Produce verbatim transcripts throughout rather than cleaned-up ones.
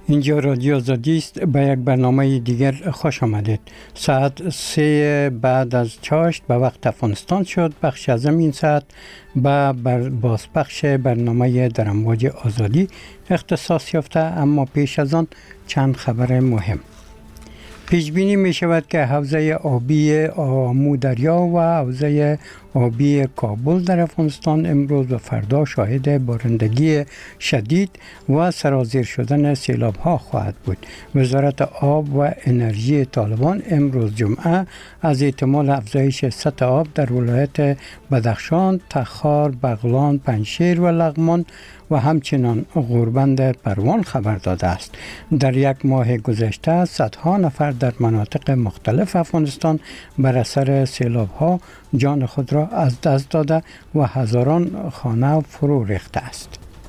اینجا رادیو آزادی است. به یک برنامه دیگر خوش آمدید. ساعت سه بعد از چاشت به وقت افغانستان شد. بخش از این ساعت به بر بازپخش برنامه در امواج آزادی اختصاص یافته، اما پیش از آن چند خبر مهم. پیش بینی می شود که حوزه آبی آمو دریا و حوزه آبی کابل در افغانستان امروز و فردا شاهد بارندگی شدید و سرازیر شدن سیلاب ها خواهد بود. وزارت آب و انرژی طالبان امروز جمعه از احتمال افزایش سطح آب در ولایت بدخشان، تخار، بغلان، پنجشیر و لغمان و همچنان غوربند پروان خبر داده است. در یک ماه گذشته صدها نفر در مناطق مختلف افغانستان بر اثر سیلاب ها جان خود را از دست داده و هزاران خانه فرو ریخته است.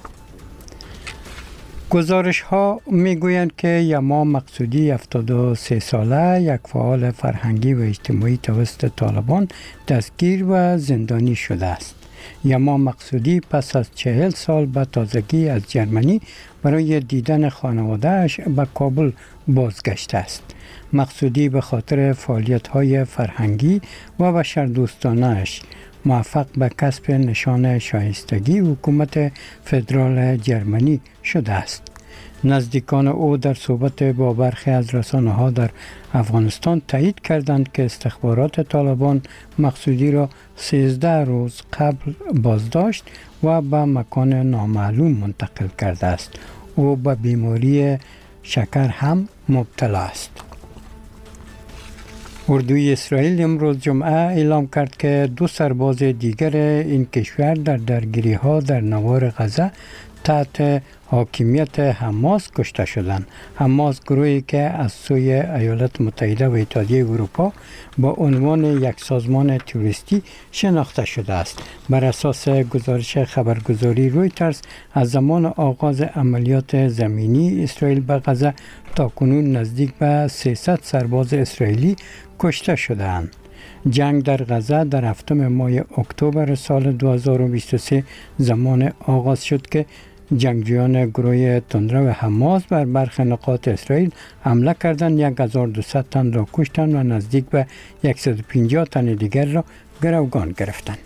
گزارش ها می گویند که یما مقصودی هفتاد و سه ساله، یک فعال فرهنگی و اجتماعی توسط طالبان دستگیر و زندانی شده است. یما مقصودی پس از چهل سال به تازگی از جرمنی برای دیدن خانواده‌اش به کابل بازگشته است. مقصودی به خاطر فعالیت‌های فرهنگی و بشردوستانه‌اش موفق به کسب نشان شایستگی حکومت فدرال جرمنی شده است. نزدیکان او در صحبت با برخی از رسانه‌ها در افغانستان تایید کردند که استخبارات طالبان مقصودی را سیزده روز قبل بازداشت و به مکان نامعلوم منتقل کرده است. او به بیماری شکر هم مبتلا است. اردوی اسرائیل امروز جمعه اعلام کرد که دو سرباز دیگر این کشور در درگیری ها در نوار غزه تحت حاکمیت حماس کشته شدند. حماس گروهی که از سوی ایالات متحده و اتحادیه اروپا با عنوان یک سازمان تروریستی شناخته شده است. بر اساس گزارش خبرگزاری رویترز از زمان آغاز عملیات زمینی اسرائیل به غزه تا کنون نزدیک به سیصد سرباز اسرائیلی کشته شده‌اند. جنگ در غزه در هفتم ماه اکتبر سال دو هزار و بیست و سه زمان آغاز شد که جنگجویان گروه تندرو حماس بر برخی نقاط اسرائیل حمله کردند. یک هزار و دویست تن را کشتند و نزدیک به صد و پنجاه تن دیگر را گروگان گرفتند.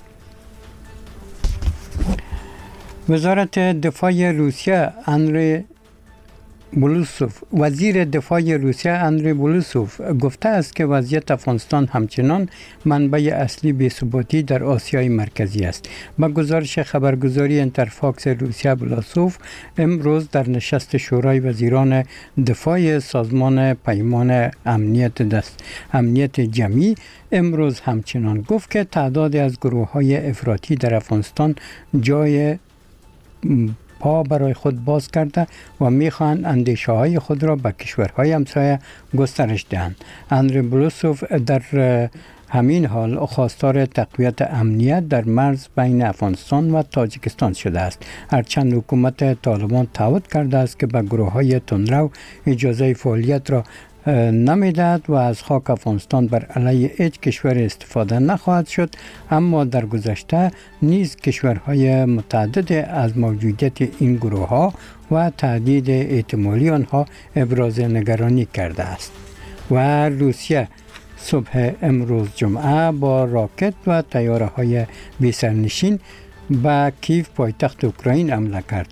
وزارت دفاع روسیه اندری بولوسوف وزیر دفاع روسیه اندری بولوسوف گفته است که وضعیت افغانستان همچنان منبع اصلی بی‌ثباتی در آسیای مرکزی است. با گزارش خبرگزاری انترفاکس روسیه، بولوسوف امروز در نشست شورای وزیران دفاع سازمان پیمان امنیت دست امنیت جمعی امروز همچنان گفت که تعدادی از گروه‌های افراطی در افغانستان جای پا برای خود باز کرده و میخواهند اندیشه های خود را به کشورهای همسایه گسترش دهند. اندری بولوسوف در همین حال خواستار تقویت امنیت در مرز بین افغانستان و تاجیکستان شده است. هرچند حکومت طالبان تعهد کرده است که به گروه های تندرو اجازه فعالیت را نمیدهد و از خاک افغانستان بر علیه هیچ کشور استفاده نخواهد شد، اما در گذشته نیز کشورهای متعدد از موجودیت این گروه ها و تهدید احتمالی آنها ابراز نگرانی کرده است. و روسیه صبح امروز جمعه با راکت و طیاره های بی سرنشین به کیف پایتخت اوکراین حمله کرد.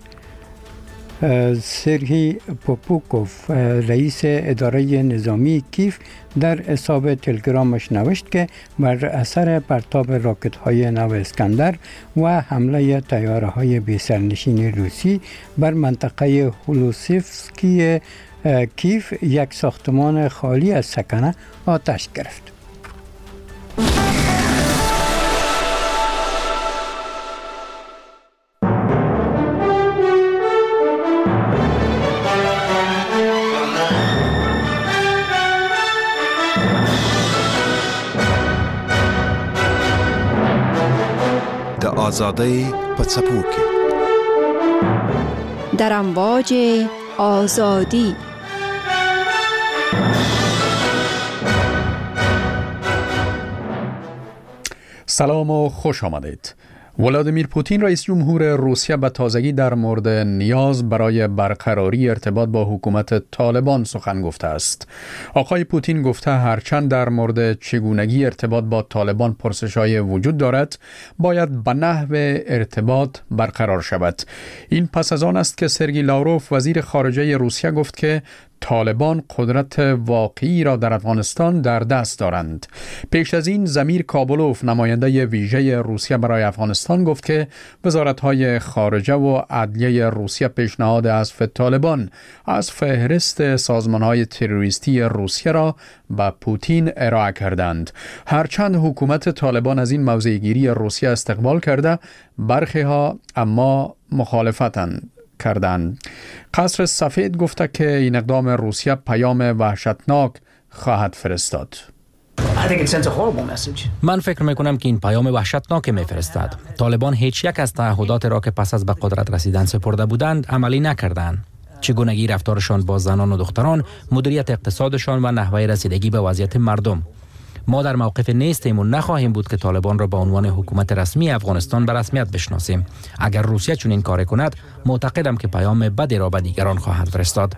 سرهی پوپوکوف رئیس اداره نظامی کیف در حساب تلگرامش نوشت که بر اثر پرتاب راکت های نو اسکندر و حمله طیاره های بی سرنشین روسی بر منطقه هولوسیفسکی کیف یک ساختمان خالی از سکنه آتش گرفت. آزادی په څپو کې در امواج آزادی. سلام و خوش آمدید. ولادیمیر پوتین رئیس جمهور روسیه به تازگی در مورد نیاز برای برقراری ارتباط با حکومت طالبان سخن گفته است. آقای پوتین گفته هرچند در مورد چگونگی ارتباط با طالبان پرسش‌های وجود دارد، باید به نحو ارتباط برقرار شود. این پس از آن است که سرگئی لاوروف وزیر خارجه روسیه گفت که طالبان قدرت واقعی را در افغانستان در دست دارند. پیش از این زمیر کابلوف نماینده ویژه روسیه برای افغانستان گفت که وزارت‌های خارجه و عدلیه روسیه پیشنهاد حذف طالبان از فهرست سازمان‌های تروریستی روسیه را به پوتین ارائه کردند. هرچند حکومت طالبان از این موضع‌گیری روسیه استقبال کرده، برخی ها اما مخالفتند کردند. قصر سفید گفته که این اقدام روسیه پیام وحشتناک خواهد فرستاد. من فکر میکنم که این پیام وحشتناک میفرستد. طالبان هیچ یک از تعهدات را که پس از به قدرت رسیدن سپرده بودند عملی نکردند. چگونگی رفتارشان با زنان و دختران، مدیریت اقتصادشان و نحوه رسیدگی به وضعیت مردم. ما در موقف نیستیم و نخواهیم بود که طالبان را به عنوان حکومت رسمی افغانستان به رسمیت بشناسیم. اگر روسیه چنین کار کند، معتقدم که پیام بدی را به دیگران خواهد فرستاد.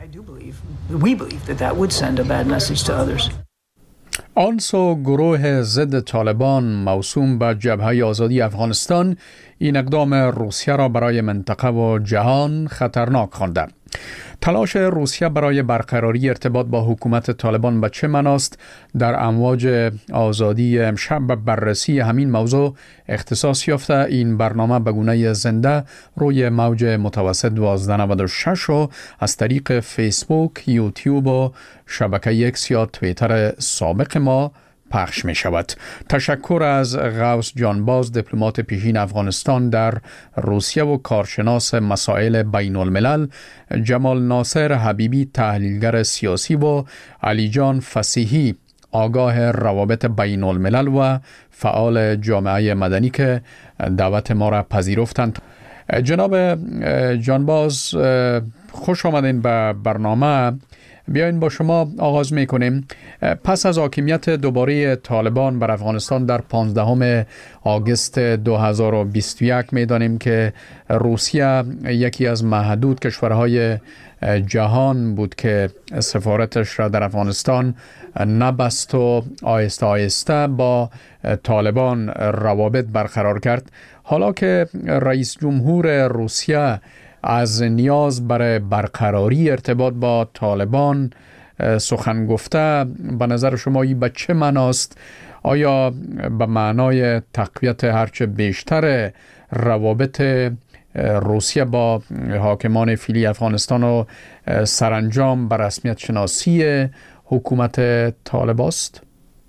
آنسو گروه ضد طالبان موسوم به جبهه آزادی افغانستان این اقدام روسیه را برای منطقه و جهان خطرناک خوانده. تلاش روسیه برای برقراری ارتباط با حکومت طالبان به چه معناست؟ در امواج آزادی امشب به بررسی همین موضوع اختصاص یافته این برنامه به گونه زنده روی موج متوسط دوازده نود و شش و از طریق فیسبوک، یوتیوب و شبکه اکس یا توییتر سابق ما پخش می شود. تشکر از غوث جانباز، دیپلمات پیشین افغانستان در روسیه و کارشناس مسائل بین الملل، جمال ناصر حبیبی تحلیلگر سیاسی و علی جان فصیحی آگاه روابط بین الملل و فعال جامعه مدنی که دعوت ما را پذیرفتند. جناب جانباز، خوش آمدین به برنامه. بیاین با شما آغاز میکنیم. پس از حاکمیت دوباره طالبان بر افغانستان در پانزدهم آگوست دو هزار و بیست و یک میدانیم که روسیه یکی از محدود کشورهای جهان بود که سفارتش را در افغانستان نبست و آهسته آهسته با طالبان روابط برقرار کرد. حالا که رئیس جمهور روسیه از نیاز برای برقراری ارتباط با طالبان سخن گفته، به نظر شما این به چه معناست؟ آیا به معنای تقویت هرچه بیشتر روابط روسیه با حاکمان فعلی افغانستان و سرانجام به رسمیت شناسی حکومت طالب است؟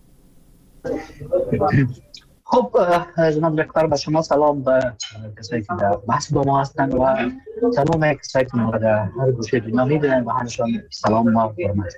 خب جناب دکتر، به شما سلام، به کسایی که در بحث با ما هستند و تمام کسایی که ما در هر گوشه دنیا می‌بینند و همشان سلام ما فرمایید.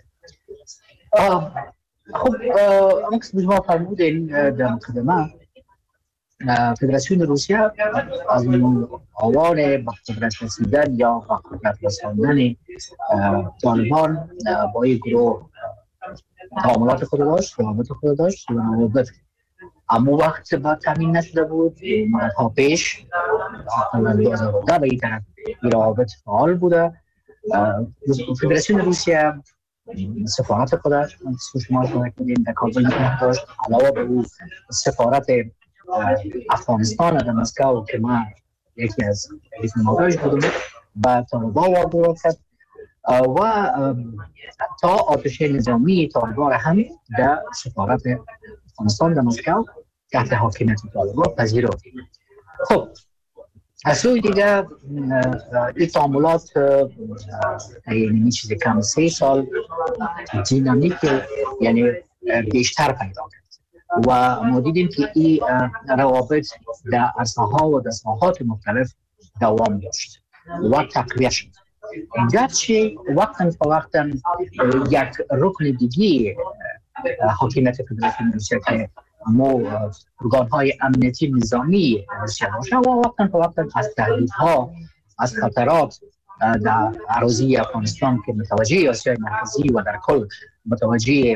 خب اما که شما فرمودین در مقدمه، فدراسیون روسیه از آوان به قدرت رسیدن یا به قدرت رساندن طالبان با این گروه تعاملات خود داشت، روابط خود داشت و روابط اما وقت با تامین نشده بود. مدت‌ها پیش دو هزار و ده به این طرف این روابط فعال بوده. فدراسیون روسیه سفارت خودش شما کنید در کابل داشت، علاوه به او سفارت افغانستان در مسکو که ما یکی از نمایش بودیم به طالبان واگذار کرد و تا آتش نظامی طالبان هم در سفارت افغانستان در مسکو تحت حاکمیت طالبان پذیرفت. خب از سوی دیگر این تعاملات یعنی چیزی کم سه سال دینامیک یعنی بیشتر پیدا کرد و ما دیدیم که این روابط در عرصه‌ها و در ساحات مختلف دوام داشت و تقویت شد. گرچه وقتا فوقتا یک رکن دیگه حاکمیت فدراسیون روسیه که مو ارگان‌های امنیتی نظامی روسیه باشه و وقتا فوقتا از تهدیدها، از خطرات در اراضی افغانستان که متوجه آسیای مرکزی و در کل متوجه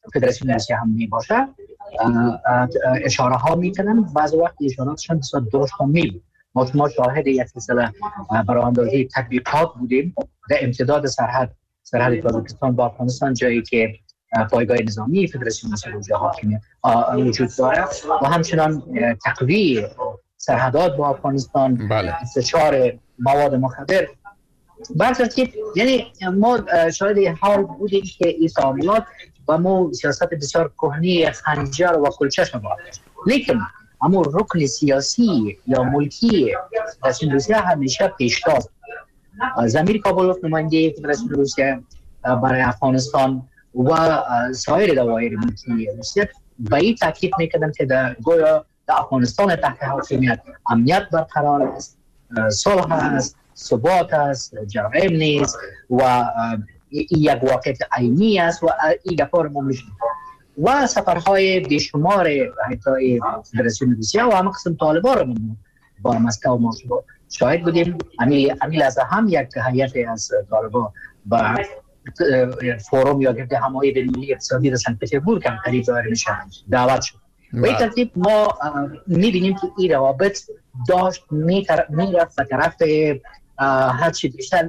فدراسیون روسیه هم می باشه اشاره ها میکنن، بعض وقت اشاراتشان بسیار درست هم می ما ما شاهد یک سلسله براندازی تطبیقات بودیم در امتداد سرحد سرحد تاجیکستان با افغانستان، جایی که پایگاه نظامی فدراسیون روسیه حاکم وجود داره و همچنان تقویه سرحدات با افغانستان، بله. استشار مواد مخدر برترتیب. یعنی ما شاید حال بودیم که این تعاملات و ما سیاست بسیار کهنی خنجر و کلچشم بود، لیکن اما رکن سیاسی یا ملکی فدراسیون روسیه همیشه پیشتاز. زمیر کابلوف نماینده فدراسیون روسیه برای افغانستان و سایر دوایر ملکی روسیه به این تاکید میکردن که در گویا در افغانستان تحت حاکمیت امنیت برقرار است، صلح است، ثبات است، جرائم نیست و یک واقعیت عینی است و این گپار ما میشنیم و سفرهای بیشمار هیئت‌های فدراسیون روسیه و هم قسم طالبان رو با مسکو ما شاهد بودیم. امیل از هم یک هیئت از طالبان با فوروم یا گرد همایی بین‌المللی اقتصادی در سنت پترزبورگ هم قریب دایر میشه دعوت شد. به این ترتیب ما میبینیم که این روابط داشت میرفت به طرف هرچی بیشتر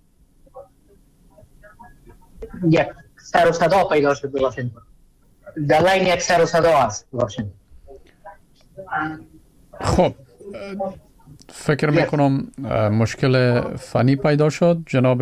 یک سر و صدا پیدا شد به واشنگتن. در لین یک سر و صدا است واشنگتن. خب فکر میکنم مشکل فنی پیدا شد. جناب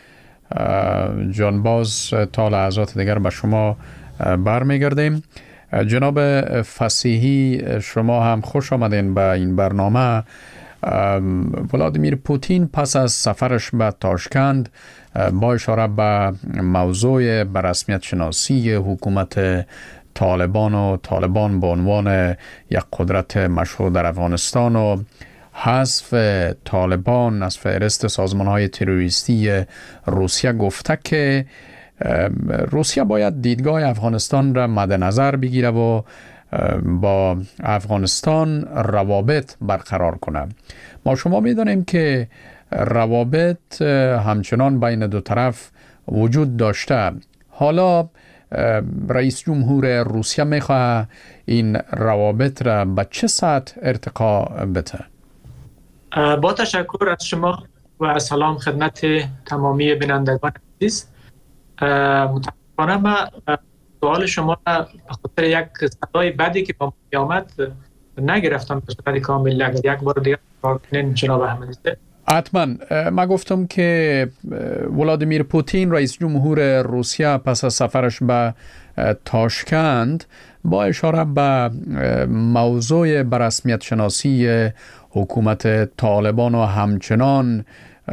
جانباز تا لحظات دیگر به شما برمیگردیم. جناب فصیحی شما هم خوش آمدین به این برنامه. ولادیمیر پوتین پس از سفرش به تاشکند با اشاره به موضوع به رسمیت شناسی حکومت طالبان و طالبان به عنوان یک قدرت مشروع در افغانستان و حذف طالبان از فهرست سازمان‌های تروریستی روسیه گفته که روسیه باید دیدگاه افغانستان را مد نظر بگیره و با افغانستان روابط برقرار کنه. ما شما می‌دانیم که روابط همچنان بین دو طرف وجود داشته. حالا رئیس جمهور روسیه میخواه این روابط را به چه سطح ارتقا بده؟ با تشکر از شما و سلام خدمت تمامی بینندگان عزیز. متاسفانه ما سوال شما به خاطر یک صدای بدی که با من آمد نگرفتم به صورت کامل. اگر یک بار دیگر کنین جناب احمدی. حتما. من گفتم که ولادیمیر پوتین رئیس جمهور روسیه پس از سفرش به تاشکند با اشاره به موضوع به رسمیت شناسی حکومت طالبان و همچنان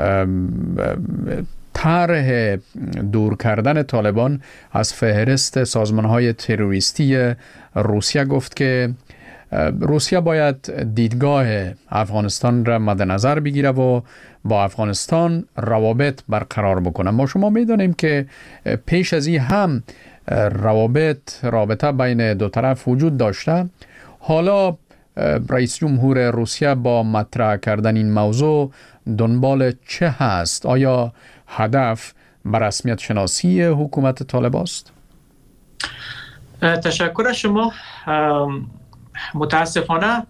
طرح دور کردن طالبان از فهرست سازمان‌های تروریستی روسیه گفت که روسیه باید دیدگاه افغانستان را مد نظر بگیره و با افغانستان روابط برقرار بکنه. ما شما میدونیم که پیش از این هم روابط رابطه بین دو طرف وجود داشته. حالا رئیس جمهور روسیه با مطرح کردن این موضوع دنبال چه هست؟ آیا هدف به رسمیت شناسی حکومت طالبان است؟ تشکر از شما. متاسفانه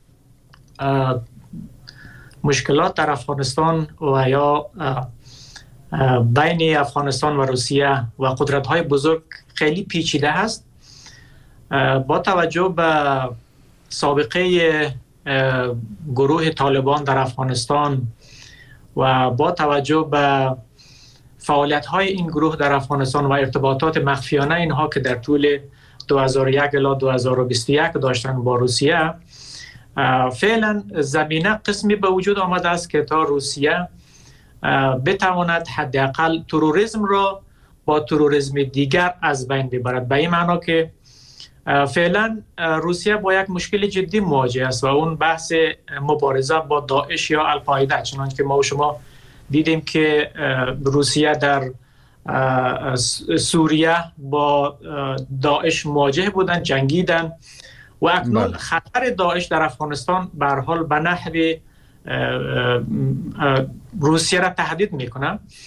مشکلات در افغانستان و یا بین افغانستان و روسیه و قدرت‌های بزرگ خیلی پیچیده است. با توجه به سابقه گروه طالبان در افغانستان و با توجه به فعالیت‌های این گروه در افغانستان و ارتباطات مخفیانه اینها که در طول دو هزار و یک الی دو هزار و بیست و یک داشتن با روسیه، فعلا زمینه قسمی به وجود آمده است که تا روسیه بتواند حداقل تروریسم را با تروریسم دیگر از بین ببرد. به این معنا که فعلا روسیه با یک مشکل جدی مواجه است و اون بحث مبارزه با داعش یا القاعده. چنانکه که ما و شما دیدیم که روسیه در سوریه با داعش مواجه بودن، جنگیدن و اکنون بله. خطر داعش در افغانستان به هر حال به نحو روسیه را تهدید میکنه.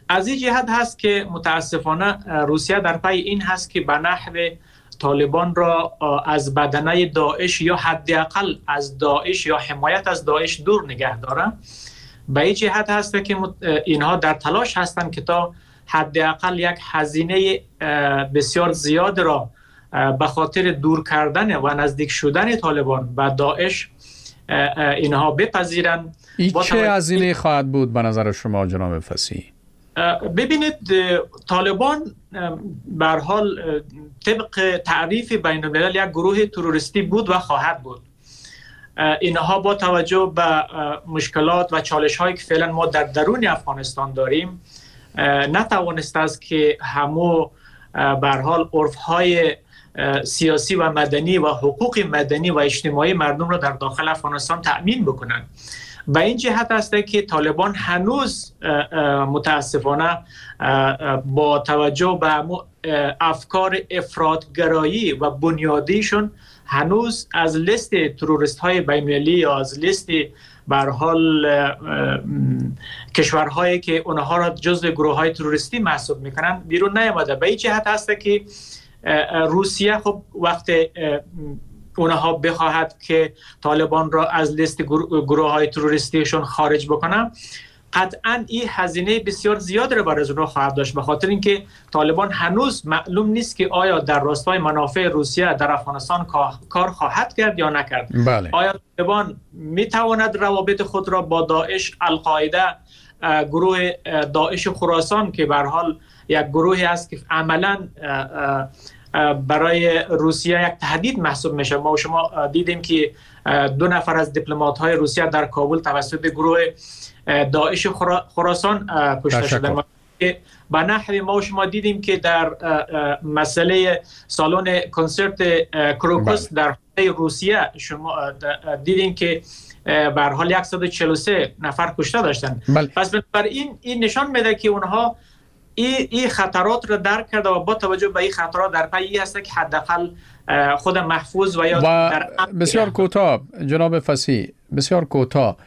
از این جهت هست که متاسفانه روسیه در پی این هست که به نحو طالبان را از بدنه داعش یا حداقل از داعش یا حمایت از داعش دور نگه داره. به این جهت هست که اینها در تلاش هستند که تا حداقل یک هزینه بسیار زیاد را به خاطر دور کردن و نزدیک شدن طالبان به داعش اینها بپذیرند. این چه هزینه خواهد بود به نظر شما جناب فصیح؟ ببینید طالبان به هر حال طبق تعریف بین الملل یک گروه تروریستی بود و خواهد بود. اینها با توجه به مشکلات و چالش هایی که فعلا ما در درون افغانستان داریم نتوانسته است که همو به هر حال عرف های سیاسی و مدنی و حقوق مدنی و اجتماعی مردم را در داخل افغانستان تأمین بکنند. به این جهت است که طالبان هنوز متاسفانه با توجه به افکار افراطگرایی و بنیادیشون هنوز از لیست تروریست های بین‌المللی یا از لیست به هر حال کشورهایی که اونها را جزو گروه های تروریستی محسوب میکنن بیرون نیامده. به این جهت است که روسیه خب وقت اونها بخواهد که طالبان را از لیست گروه های تروریستیشون خارج بکنه قطعا این هزینه بسیار زیاد را برای اونها خواهد داشت، به خاطر اینکه طالبان هنوز معلوم نیست که آیا در راستای منافع روسیه در افغانستان کار خواهد کرد یا نکرد. بله. آیا طالبان میتواند روابط خود را با داعش، القاعده، گروه داعش خراسان که به هر حال یک گروهی است که عملاً برای روسیه یک تهدید محسوب میشه. ما و شما دیدیم که دو نفر از دیپلمات های روسیه در کابل توسط گروه داعش خراسان کشته شدند. به نحوی ما و شما دیدیم که در مسئله سالن کنسرت کروکوس در روسیه شما دیدیم که به هر حال صد و چهل و سه نفر کشته داشتن. بله. پس بنابراین این نشان میده که اونها این ای خطرات را درک کرده و با توجه به این خطرات در پی هست که حداقل خود محفوظ و یا و در بسیار کوتاه جناب فصیح، بسیار کوتاه،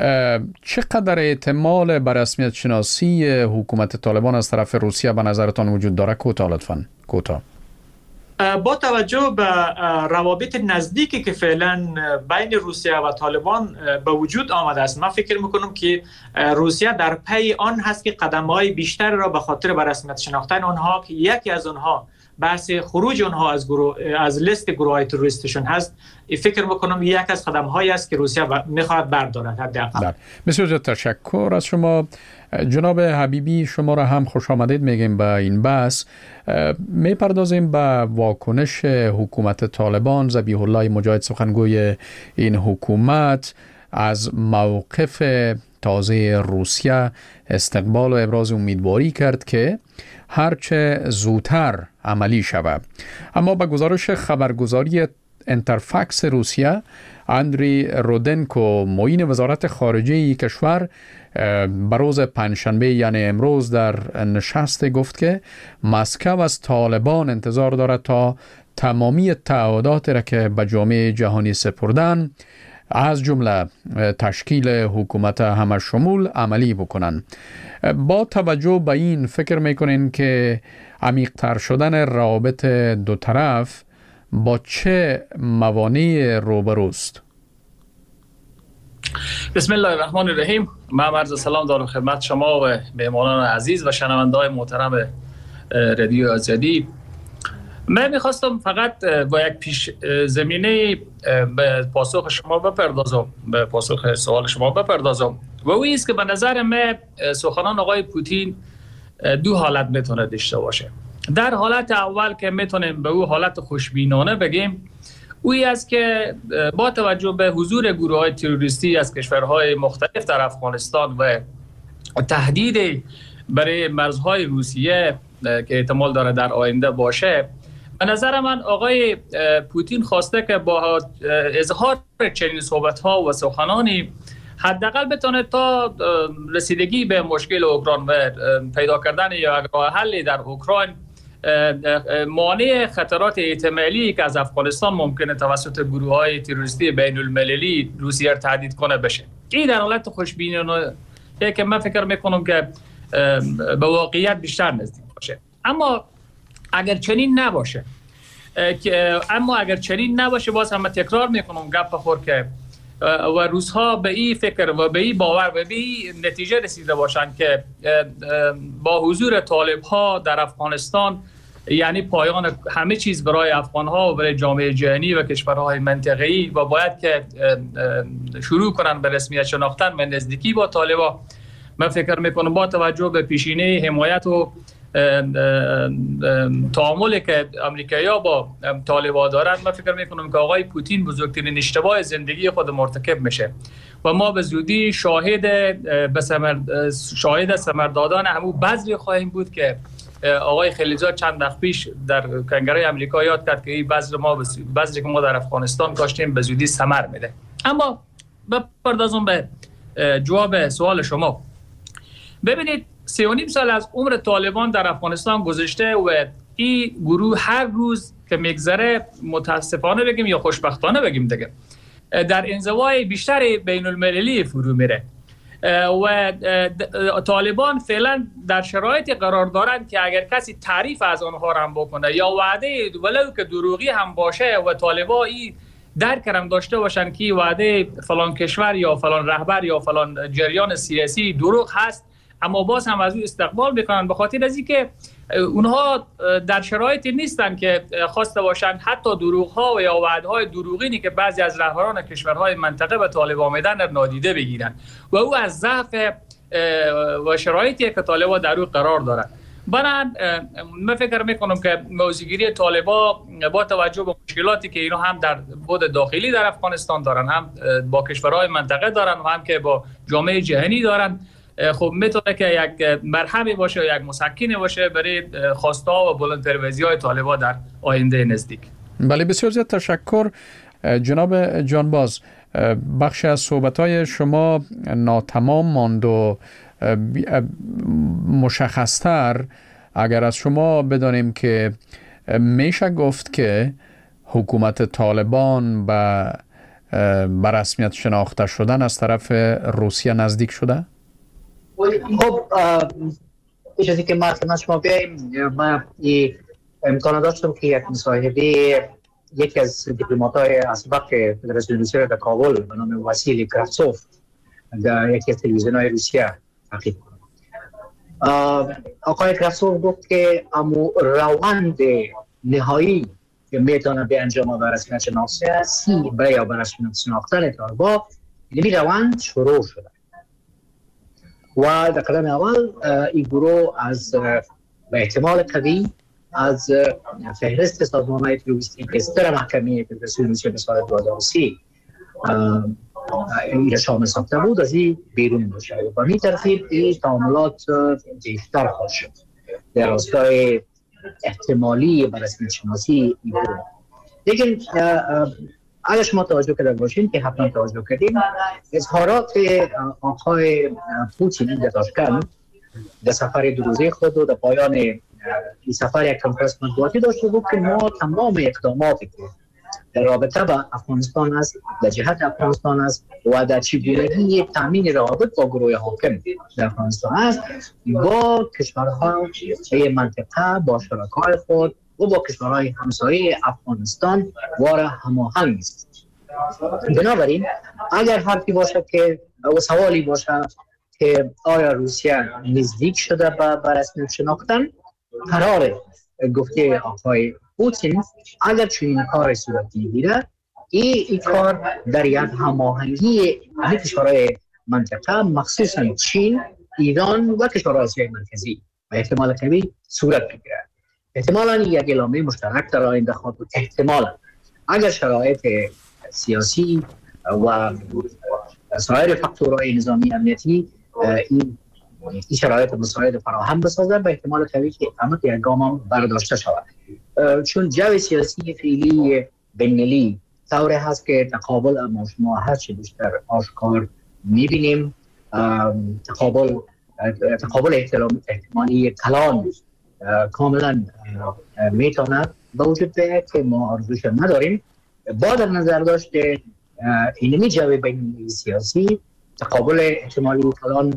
چقدر احتمال بر رسمیت شناسی حکومت طالبان از طرف روسیه به نظرتان وجود داره؟ کوتاه لطفاً، کوتاه. با توجه به روابط نزدیکی که فعلا بین روسیه و طالبان به وجود آمده است، من فکر میکنم که روسیه در پی آن هست که قدم‌های بیشتر را به خاطر به رسمیت شناختن آنها که یکی از آنها بحث خروج آنها از گروه از لیست گروه‌های تروریستشون هست، فکر میکنم یک از قدم‌هایی است که روسیه میخواهد بردارد حداقل. بسیار تشکر از شما جناب حبیبی. شما را هم خوش آمدید میگیم به این بحث. میپردازیم به واکنش حکومت طالبان. ذبیح الله مجاهد سخنگوی این حکومت از موقف تازه روسیه استقبال و ابراز امیدواری کرد که هرچه زودتر عملی شود. اما به گزارش خبرگزاری انترفکس روسیه، اندری رودنکو معین وزارت خارجه کشور بروز پنجشنبه یعنی امروز در نشست گفت که مسکو از طالبان انتظار دارد تا تمامی تعهدات را که به جامعه جهانی سپردن از جمله تشکیل حکومت همه شمول عملی بکنن. با توجه به این فکر میکنین که عمیق‌تر شدن روابط دو طرف با چه موانعی روبروست؟ بسم الله الرحمن الرحیم. من عرض سلام دارم خدمت شما و مهمانان عزیز و شنونده‌های محترم رادیو آزادی. من میخواستم فقط با یک پیش زمینه به پاسخ شما بپردازم، به پاسخ سوال شما بپردازم و او است که به نظر من سخنان آقای پوتین دو حالت میتونه داشته باشه. در حالت اول که میتونیم به او حالت خوشبینانه بگیم، اویی است که با توجه به حضور گروه‌های تروریستی از کشورهای مختلف در افغانستان و تهدید برای مرزهای روسیه که احتمال داره در آینده باشه، به نظر من آقای پوتین خواسته که با اظهار چنین صحبت‌ها و سخنانی حداقل بتونه تا رسیدگی به مشکل اوکراین و پیدا کردن یا راه حلی در اوکراین مانع خطرات احتمالی که از افغانستان ممکنه توسط گروه‌های تروریستی بین المللی روسیه را تهدید کنه بشه. این در حالت خوشبینانه که من فکر میکنم که به واقعیت بیشتر نزدیک باشه. اما اگر چنین نباشه اما اگر چنین نباشه باز هم تکرار میکنم گپ خور که و روزها به این فکر و به این باور و به این نتیجه رسیده باشند که با حضور طالب ها در افغانستان یعنی پایان همه چیز برای افغان ها و برای جامعه جهانی و کشورهای منطقه‌ای و باید که شروع کنن به رسمیت شناختن و نزدیکی با طالبا. من فکر میکنم با توجه به پیشینه حمایت و تعاملی که امریکایی‌ها با طالبا دارن، من فکر میکنم که آقای پوتین بزرگترین اشتباه زندگی خود مرتکب میشه و ما به زودی شاهد به ثمر شاهد ثمر دادن همون بذری خواهیم بود که آقای خلیلزاد چند وقت پیش در کنگره آمریکا یاد کرد که این بذر ما بذری که ما در افغانستان کاشتیم به زودی ثمر میده. اما بپردازم به جواب سوال شما. ببینید سه و نیم سال از عمر طالبان در افغانستان گذشته و این گروه هر روز که میگذره متاسفانه بگیم یا خوشبختانه بگیم دیگه در انزوای بیشتر بین المللی فرو میره و طالبان فعلا در شرایطی قرار دارند که اگر کسی تعریف از آنها هم بکنه یا وعده ولو که دروغی هم باشه و طالبان این درک هم داشته باشن که وعده فلان کشور یا فلان رهبر یا فلان جریان سیاسی دروغ هست، اما باز هم از او استقبال میکنن به خاطر از اینکه اونها در شرایطی نیستن که خواسته باشن حتی دروغ ها و یا وعده های دروغینی که بعضی از رهبران کشورهای منطقه به طالبان میدن نادیده بگیرن و او از ضعف و شرایطی که طالبان در او قرار دارن. بنابراین من فکر میکنم که موضوعگیری طالبان با توجه به مشکلاتی که اینا هم در بود داخلی در افغانستان دارن، هم با کشورهای منطقه دارن و هم که با جامعه جهانی دارن، خب میتونه که یک مرهمی باشه و یک مسکنی باشه برای خواسته و بلندپروازی های طالبان در آینده نزدیک. بله بسیار زیاد تشکر جناب جانباز. بخش از صحبت‌های شما ناتمام ماند و مشخصتر اگر از شما بدانیم که میشه گفت که حکومت طالبان به به رسمیت شناخته شدن از طرف روسیه نزدیک شده؟ خب اجازه که ما خدمت شما بیاییم، من امکان داشتم که یک مصاحبه یکی از دیپلمات‌های اسبق فدراسیون روسیه در کابل به نام واسیلی کراتسوف در یکی از تلویزیون‌های روسیه تحقیق کنم. آقای کراتسوف گفت که امو روند نهایی که میتونه به انجام و رسمیت شناخته سی برای به رسمیت شناختن طالبان این روند شروع شده و در قدم اول این گروه از به احتمال قوی از فهرست سازمان‌های تروریستی که در محکمه فدراسیون روسیه به سال دو هزار و سه این شامل ساخته بود از این بیرون باشه و می ترتیب این تعاملات بیشتر خواهد شد در راستای احتمالی به رسمیت شناسی این گروه. لیکن اگر شما توجه کرده باشین که حتما توجه کردیم، اظهارات آقای پوتین در تاشکند در سفر دو روزه خود و در پایان این سفر یک کنفرانس مطبوعاتی داشته بود که ما تمام اقداماتی که در رابطه با افغانستان است، در جهت افغانستان است و در چگونگی تامین روابط با گروه حاکم در افغانستان است با کشورهای منطقه، با شرکای خود و با کشورهای همسایه افغانستان واره هماهنگ است. بنابراین اگر حرفی باشه که و سوالی باشه که آیا روسیه نزدیک شده به رسمیت شناختن، قرار گفته آقای پوتین اگر چنین کار صورت بگیره این ای کار در یک هماهنگی همه کشورهای منطقه مخصوصا چین، ایران و کشورهای آسیای مرکزی و احتمال قوی صورت بگیره. احتمالاً یک اعلامیه مشترک در آینده خواهد بود. احتمالاً اگر شرایط سیاسی و سایر فاکتورهای نظامی امنیتی این این شرایط مساعد فراهم بسازن به احتمال قوی که اقدامات یک گام برداشته شود، چون جو سیاسی فعلی بین‌المللی طوری هست که تقابل اما شما هر چه بیشتر آشکار می‌بینیم. تقابل تقابل احتمالی کلان کاملا میتواند به وجود بیاید که ما آرزوش نداریم. با در نظر داشته اینمی جو بین‌المللی سیاسی، تقابل احتمالی کلان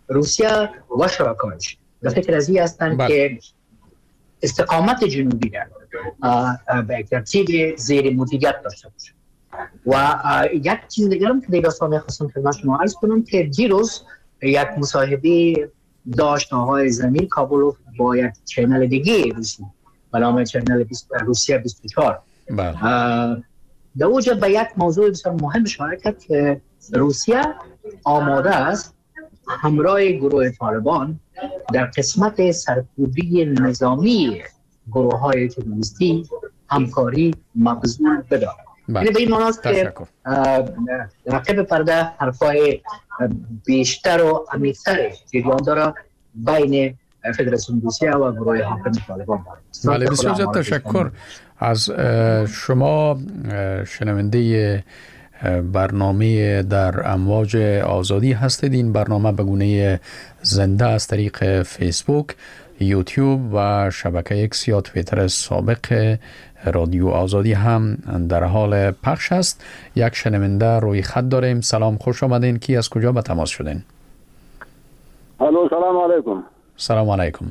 روسیه و شرکایش به فکر از این هستند که استقامت جنوبی را به ترتیب زیر مدیریت داشته باشه. و یک چیز دیگر هم که دیگه سامه خواستم خدمت شما عرض کنم که دیروز یک مصاحبه داشت آقای زمین کابلوف با یک چینل دیگه روسی به نام چینل روسیه بیست و چهار. در اوجه به یک موضوع بسیار مهم اشاره کرد که روسیه آماده است همراه گروه طالبان در قسمت سرکوبی نظامی گروه های تروریستی همکاری مبذول بدارد. یعنی به این معناست که رقیب پرده حرفای بیشتر و عمیق‌تر جریان داره بین فدراسیون روسیه و گروه حاکم طالبان. بله، بسیار زیاد تشکر از شما شنونده برنامه در امواج آزادی هستید. این برنامه به گونه زنده از طریق فیسبوک، یوتیوب و شبکه اکس یا توییتر سابق رادیو آزادی هم در حال پخش است. یک شنونده روی خط داریم. سلام، خوش آمدین. کی از کجا به تماس شدین؟ الو، سلام علیکم. سلام علیکم.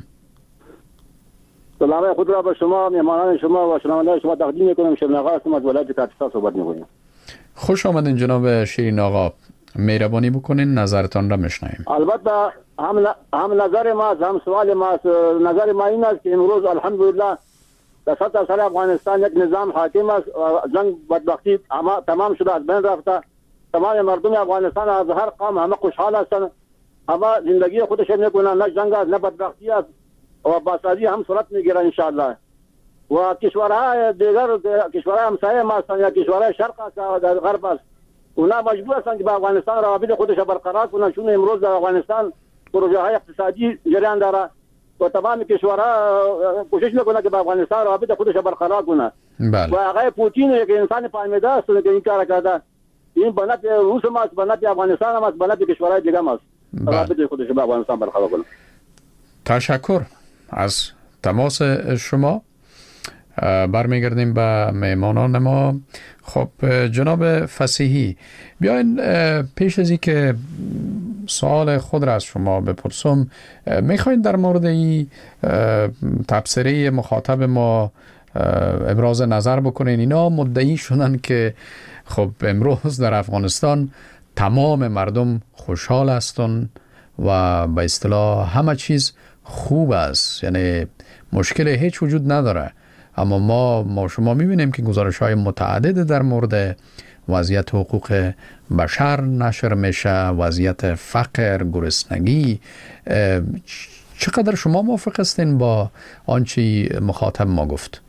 سلام خود را به شما، مهمانان شما و شنوندگان شما تقدیم میکنم. شیرین آقا هستم از ولایت کاپیتان صحبت میکنم. خوش آمدین جناب شیرین آقا. مهربانی بکنین نظرتان را میشنویم. البته هم هم نظر ما هم سوال ما نظر ما این است که امروز الحمدلله در سطح سر افغانستان یک نظام حاکم است و جنگ بدبختی تمام شده، از بین رفته. تمام مردم افغانستان از هر قوم همه خوشحال هستند، همه زندگی خودش میکنن، نه جنگ است نه بدبختی است و بازسازی هم صورت میگیره ان شاء الله. و کشورهای دیگر کشورهای همسایه ما هستند یا کشورهای شرق است در غرب است، اونا مجبور هستند که با افغانستان روابط خودش برقرار کنند، چون امروز در افغانستان پروژه های اقتصادی جریان داره و تمام کشورها کوشش میکنه که با افغانستان روابط خودش برقرار کنه. بله. و آقای پوتین یک انسان فهمیده است که این کار کرده، این به نفع روس هم است، به نفع افغانستان هم است، به نفع کشورهای دیگه هم است. روابط خودش با افغانستان برقرار کنه. تشکر از تماس شما. برمیگردیم به میمانان ما. خب جناب فصیحی، بیاین پیش از این که سوال خود را از شما بپرسم، میخواین در مورد این تبصره مخاطب ما ابراز نظر بکنین؟ اینا مدعی شدن که خب امروز در افغانستان تمام مردم خوشحال هستن و به اصطلاح همه چیز خوب است، یعنی مشکل هیچ وجود نداره. اما ما ما شما میبینیم که گزارش‌های متعدد در مورد وضعیت حقوق بشر نشر میشه، وضعیت فقر، گرسنگی. چقدر شما موافق هستین با آنچه مخاطب ما گفت؟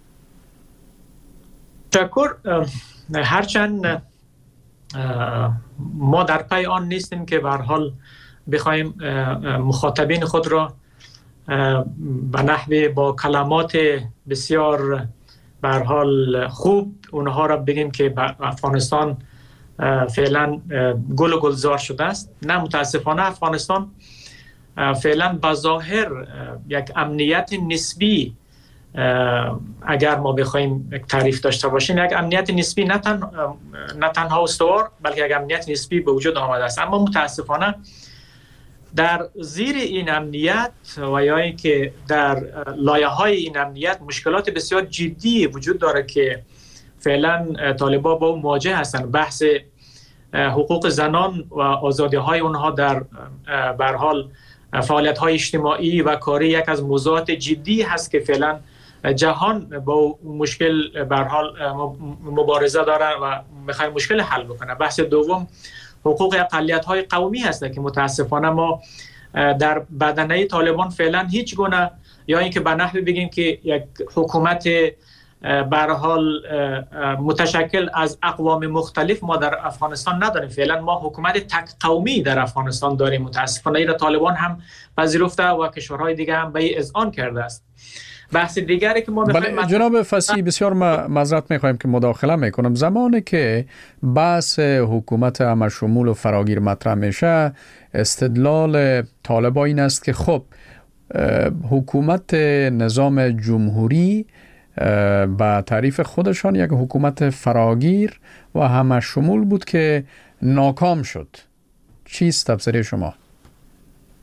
تشکر. هرچند ما در پی آن نیستیم که به هر حال بخوایم مخاطبین خود را به نحوی با کلمات بسیار به هر حال خوب اونها را بگیم که افغانستان فعلا گل و گلزار شده است. نه، متاسفانه افغانستان فعلا به ظاهر یک امنیت نسبی، اگر ما بخوایم تعریف داشته باشیم، یک امنیت نسبی نه تنها نه تنها استوار بلکه یک امنیت نسبی به وجود آمده است. اما متاسفانه در زیر این امنیت و یا اینکه در لایه‌های این امنیت مشکلات بسیار جدی وجود داره که فعلا طالبان با اون مواجه هستند. بحث حقوق زنان و آزادی‌های اونها در به هر حال فعالیت‌های اجتماعی و کاری یک از موضوعات جدی هست که فعلا جهان با مشکل به هر حال مبارزه داره و می‌خواد مشکل حل بکنه. بحث دوم حقوق اقلیت‌های قومی هست که متاسفانه ما در بدنه طالبان فعلا هیچ گونه، یا اینکه به نحوی بگیم که یک حکومت به هر حال متشکل از اقوام مختلف ما در افغانستان نداریم. فعلا ما حکومت تک قومی در افغانستان داریم. متاسفانه این طالبان هم پذیرفته و کشورهای دیگه هم به اذعان کرده است. بحث دیگری که ما بله جناب فصیح، بسیار معذرت میخوایم که مداخله میکنم. زمانی که بحث حکومت همشمول و فراگیر مطرح میشه، استدلال طالبان این است که خب حکومت نظام جمهوری با تعریف خودشان یک حکومت فراگیر و همشمول بود که ناکام شد. چیست تفسیر شما؟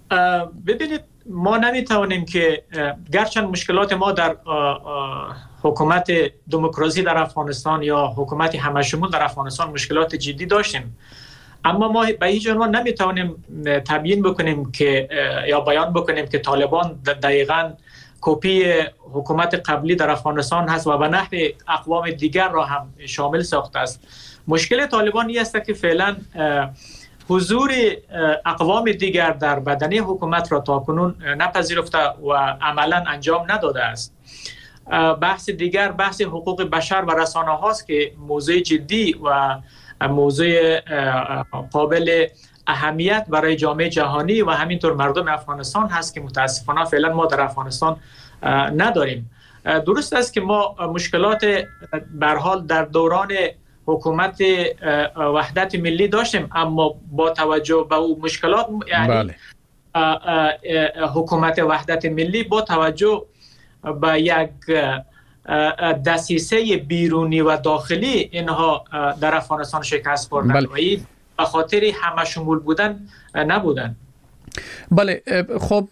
ببینید ما نمیتوانیم که گرچند مشکلات ما در حکومت دموکراسی در افغانستان یا حکومت همشمول در افغانستان مشکلات جدی داشتیم، اما ما به هیچ عنوان نمیتوانیم تبیین بکنیم که یا بیان بکنیم که طالبان دقیقاً کپی حکومت قبلی در افغانستان هست و به نحو اقوام دیگر را هم شامل ساخته است. مشکل طالبان این است که فعلا حضور اقوام دیگر در بدنه حکومت را تاکنون نپذیرفته و عملا انجام نداده است. بحث دیگر بحث حقوق بشر و رسانه هاست که موضوع جدی و موضوع قابل اهمیت برای جامعه جهانی و همینطور مردم افغانستان هست که متاسفانه فعلا ما در افغانستان نداریم. درست است که ما مشکلات به هر حال در دوران حکومت وحدت ملی داشتیم، اما با توجه به اون مشکلات یعنی بله. حکومت وحدت ملی با توجه به یک دسیسه بیرونی و داخلی اینها در افغانستان شکست خوردن بله. و این به خاطر همه شمول بودن نبودن. بله خب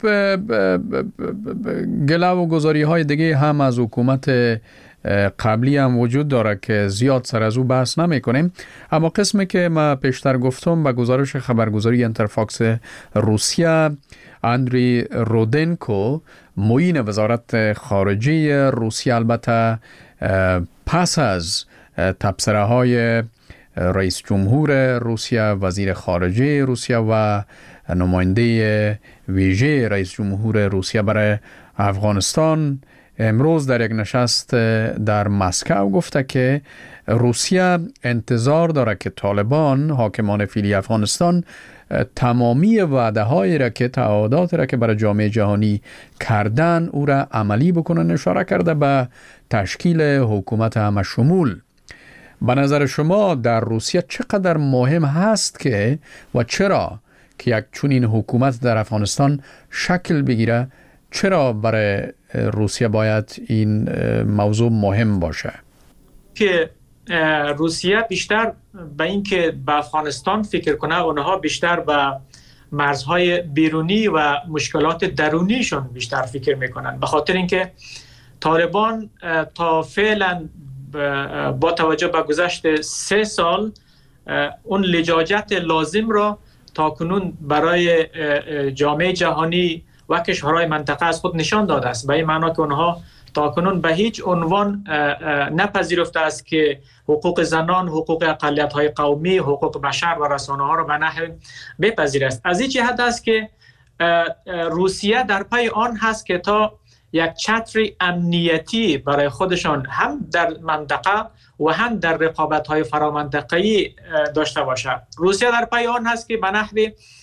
گله و گزاری های دیگه هم از حکومت قبلی هم وجود داره که زیاد سر از او بحث نمی کنیم، اما قسمی که ما پیشتر گفتم به گزارش خبرگزاری انترفاکس روسیه، اندری رودنکو معین وزارت خارجه روسیه البته پس از تبصره های رئیس جمهور روسیه، وزیر خارجه روسیه و نماینده ویژه رئیس جمهور روسیه برای افغانستان امروز در یک نشست در مسکو گفته که روسیه انتظار داره که طالبان حاکمان فعلی افغانستان تمامی وعده های را که تعهدات را که برای جامعه جهانی کردن او را عملی بکنن. اشاره کرده به تشکیل حکومت همشمول. به نظر شما در روسیه چقدر مهم هست که و چرا که یک چنین حکومت در افغانستان شکل بگیره؟ چرا برای روسیه باید این موضوع مهم باشه؟ که روسیه بیشتر به این که به افغانستان فکر کنه، اونها بیشتر به مرزهای بیرونی و مشکلات درونیشون بیشتر فکر میکنن، به خاطر اینکه طالبان تا فعلا با توجه به گذشت سه سال اون لجاجت لازم را تا کنون برای جامعه جهانی و کشورهای منطقه از خود نشان داده است، به این معنا که اونها تا کنون به هیچ عنوان نپذیرفته است که حقوق زنان، حقوق اقلیت‌های قومی، حقوق بشر و رسانه‌ها را به نحو بپذیرد است. از این جهت است که روسیه در پی آن هست که تا یک چتر امنیتی برای خودشان هم در منطقه و هم در رقابت‌های فرامنطقه‌ای داشته باشد. روسیه در پی آن هست که به نحو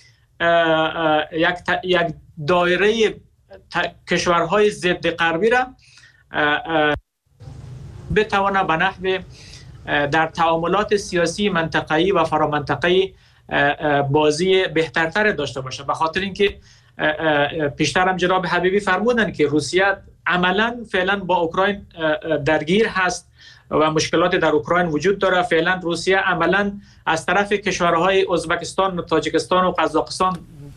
یک یک دایره کشورهای ضد غربی را بتواند به نحو در تعاملات سیاسی منطقه‌ای و فرامنطقه‌ای بازی بهترتر داشته باشه، به خاطر اینکه پیشتر هم جناب حبیبی فرمودن که روسیه عملا فعلا با اوکراین درگیر هست و مشکلات در اوکراین وجود داره. فعلا روسیه عملا از طرف کشورهای ازبکستان و تاجیکستان و قزاقستان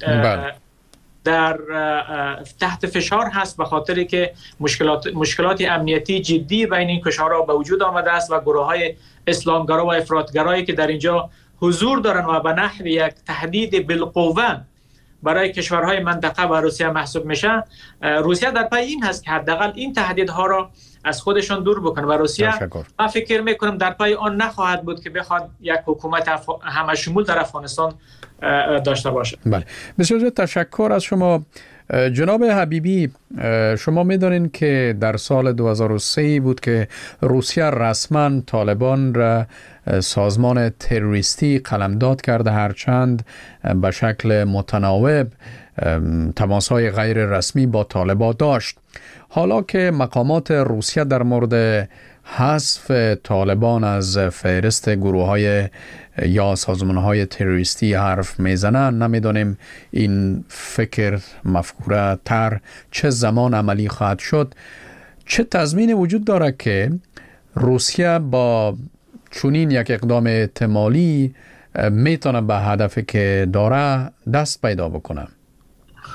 در تحت فشار هست، به خاطری که مشکلات مشکلات امنیتی جدی بین این کشورها به وجود آمده است و گروه‌های اسلامگرا و افراطگرایی که در اینجا حضور دارن و به نحو یک تهدید بالقوه برای کشورهای منطقه و روسیه محسوب میشه. روسیه در پی این هست که حداقل این تهدیدها را از خودشان دور بکنه و روسیه من فکر میکنم در پی آن نخواهد بود که بخواد یک حکومت اف... همه شمول در افغانستان داشته باشه. بله، بسیار تشکر از شما جناب حبیبی. شما میدونین که در سال دو هزار و سه بود که روسیه رسما طالبان را سازمان تروریستی قلمداد کرده، هرچند به شکل متناوب تماس‌های غیر رسمی با طالبان داشت. حالا که مقامات روسیه در مورد حذف طالبان از فهرست گروه‌های یا سازمان‌های تروریستی حرف میزنن، نمیدونیم این فکر مفکوره تر چه زمان عملی خواهد شد. چه تضمین وجود داره که روسیه با چنین یک اقدام احتمالی میتونه به هدفی که داره دست پیدا بکنه؟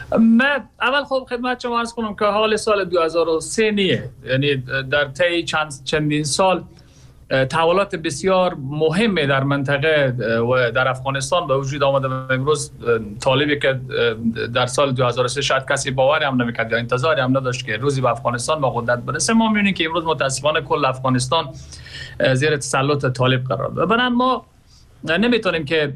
من اول خب خدمت شما عرض کنم که حال سال دو هزار و سه نیه، یعنی در طی چند چندین سال تحولات بسیار مهمه در منطقه و در افغانستان به وجود آمده و امروز طالبی که در سال دو هزار و سه شاید کسی باوری هم نمیکرد یا انتظاری هم نداشت که روزی به افغانستان با قدرت برسه، ما میبینیم که امروز متاسفانه کل افغانستان زیر تسلط طالب قرار داره. بنابراین ما نمیتونیم که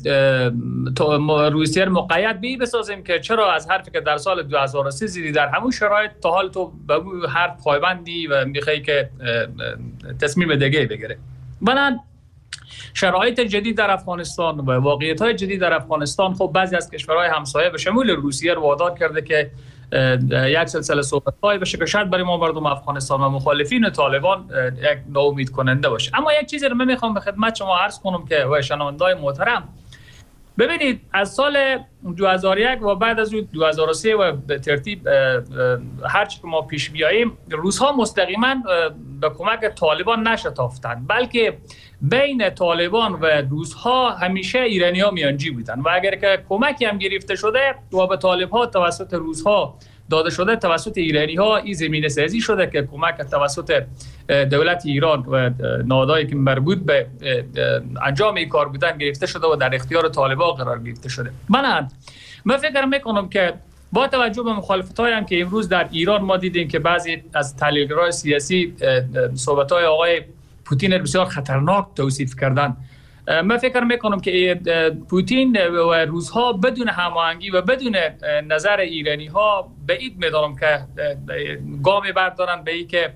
روسیه رو مقید به بسازیم که چرا از حرفی که در سال دو هزار و سه زیری در همون شرایط تا حال تو به حرف پایبندی و میخوای که تصمیم دیگه بگیره. بنابراین شرایط جدید در افغانستان و واقعیت‌های جدید در افغانستان خب بعضی از کشورهای همسایه به شمول روسیه رو وادار کرده که یک سلسله صحبت‌های بشه که شاید برای ما مردم افغانستان و مخالفین طالبان یک ناامید کننده باشه. اما یک چیزی رو من میخوام به خدمت شما عرض کنم که و شنونده‌های محترم ببینید، از سال دو هزار و یک و بعد از دو هزار و سه و به ترتیب هر چی که ما پیش بیاییم، روس‌ها مستقیما به کمک طالبان نشتافتند، بلکه بین طالبان و روس‌ها همیشه ایرانی‌ها میانجی بودند و اگر که کمکی هم گرفته شده و به طالب‌ها توسط روس‌ها داده شده، توسط ایرانی‌ها این زمینه سازی شده که کمک توسط دولت ایران و نهادهایی که مربوط به انجام این کار بودن گرفته شده و در اختیار طالبان قرار گرفته شده. من من فکر میکنم که با توجه به مخالفت‌هایی هم که امروز در ایران ما دیدیم که بعضی از تحلیلگرای سیاسی صحبت‌های آقای پوتین بسیار خطرناک توصیف کردن، من فکر میکنم که پوتین و روس‌ها بدون هماهنگی و بدون نظر ایرانی‌ها بعید می‌دانم که گامی بردارن به این که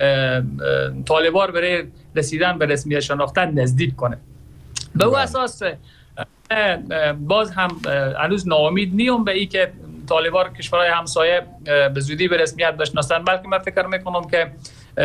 طالبان برای رسیدن به رسمیت شناختن نزدیک کنه. به او اساس باز هم هنوز ناامید نیم به این که طالبان کشورهای همسایه به زودی به رسمیت بشناسن، بلکه من فکر میکنم که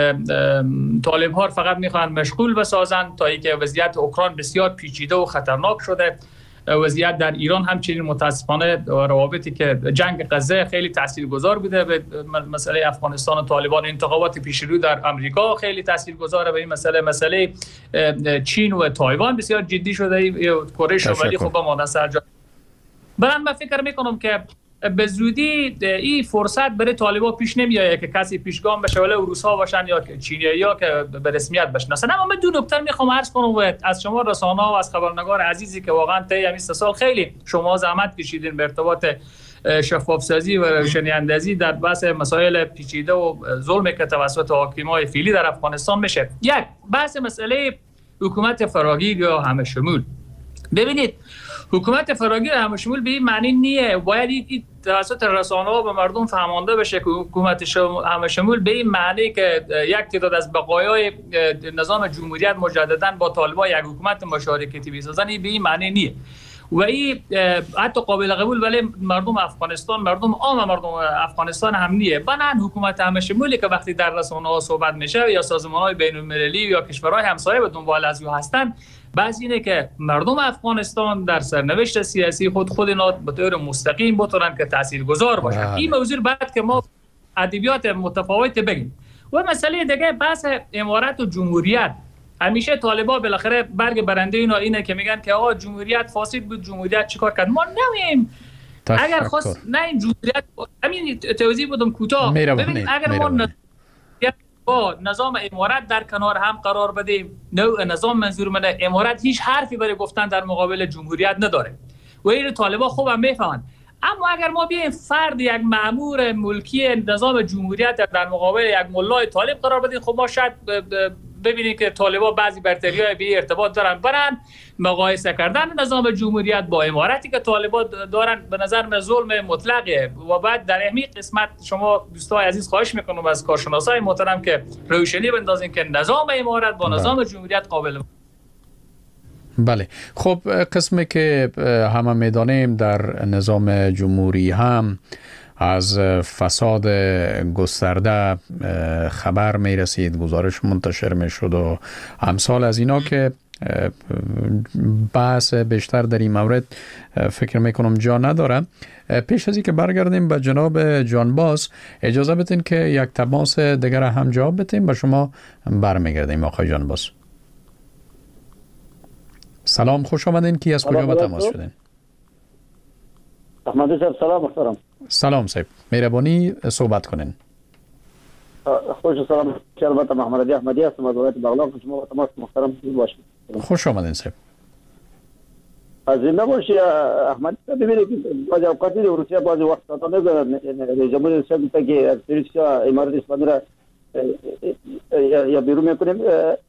طالب ها فقط میخوان مشغول بسازن تا اینکه وضعیت اوکراین بسیار پیچیده و خطرناک شده، وضعیت در ایران همچنین متاسفانه روابطی که جنگ غزه خیلی تاثیرگذار بوده به مسئله افغانستان و طالبان، انتخابات پیش رو در امریکا خیلی تاثیرگذاره به این مسئله، مسئله چین و تایوان بسیار جدی شده، کره شمالی خب ما سر جا. برام من فکر میکنم که به زودی این فرصت برای طالبان پیش نمیاد که کسی پیشگام بشه، ولی روس‌ها باشن یا چینی‌ها که به رسمیت بشناسن. اما من دو نکته میخوام عرض کنم و از شما رسانه‌ها و از خبرنگار عزیزی که واقعا طی همین سه سال خیلی شما زحمت کشیدین به ارتباط شفاف سازی و روشنی اندازی در بحث مسائل پیچیده و ظلمی که توسط حاکمای فعلی در افغانستان میشه. یک بحث مسئله حکومت فراگیر یا همه شمول. ببینید حکومت فراگیر همه شمول به این معنی نیه، باید این توسط رسانه‌ها به مردم فهمانده بشه که حکومت همه شمول به این معنی که یک تعداد از بقایای نظام جمهوریت مجددا با طالبان یک حکومت مشارکتی بسازن، به این معنی نیه و این حتی قابل قبول ولی مردم افغانستان، مردم عام مردم افغانستان هم نیه. بنابراین حکومت همه شمولی که وقتی در رسانه‌ها صحبت میشه یا سازمان‌های بین‌المللی یا کشورهای همسایه به دنبال از او هستن، بعضی اینه که مردم افغانستان در سرنوشت سیاسی خود خود اینا به طور مستقیم بتونن که تاثیرگذار باشن. این موضوع بعد که ما ادبیات متفاوت بگیم. و مسئله دیگه بحث امارت و جمهوریت. همیشه طالبان بالاخره برگ برنده اینا اینه که میگن که آقا جمهوریت فاسد بود، جمهوریت چیکار کرد؟ ما نمییم. اگر خواست نه این جمهوریت همین توضیح بدم کوتاه. ببین اگر ما با نظام امارت در کنار هم قرار بدیم، نوع نظام منظور منه امارت هیچ حرفی برای گفتن در مقابل جمهوریت نداره و این طالبان خوب هم میفهمن. اما اگر ما بیایم فرد یک مأمور ملکی نظام جمهوریت در مقابل یک ملای طالب قرار بدیم، خب ما شاید ببینید که طالبان بعضی برتری‌های به ارتباط دارن، برن مقایسه کردن نظام جمهوریت با امارتی که طالبان دارن به نظر من ظلم مطلقه. و بعد در همین قسمت شما دوستان عزیز خواهش میکنم از کارشناسای محترم که روشنی بندازین که نظام امارت با نظام جمهوریت قابل. بله، خب قسمی که همه میدانیم در نظام جمهوری هم از فساد گسترده خبر می رسید، گزارش منتشر می شد و امثال از اینا که بحث بیشتر در این مورد فکر می کنم جا نداره. پیش از این که برگردیم به جناب جانباز، اجازه بدین که یک تماس دیگر هم جواب بدیم، با شما برمیگردیم. آقای جانباز سلام، خوش آمدین. کی از کجا به تماس شدین؟ احمدی صاحب سلام محترم. سلام صاحب، مهربانی صحبت کنین. خوش سلام. البته محمد علی احمدی هستم از ولایت بغلان. شما تماس محترم باشید. خوش آمدین صاحب. از این نباشی احمد صاحب، ببینید بعضی اوقات در روسیه بعضی وقت تا نگذارن جمهوری روسیه میگه که روسیه امارات اسلامی را یا بیرون میکنیم.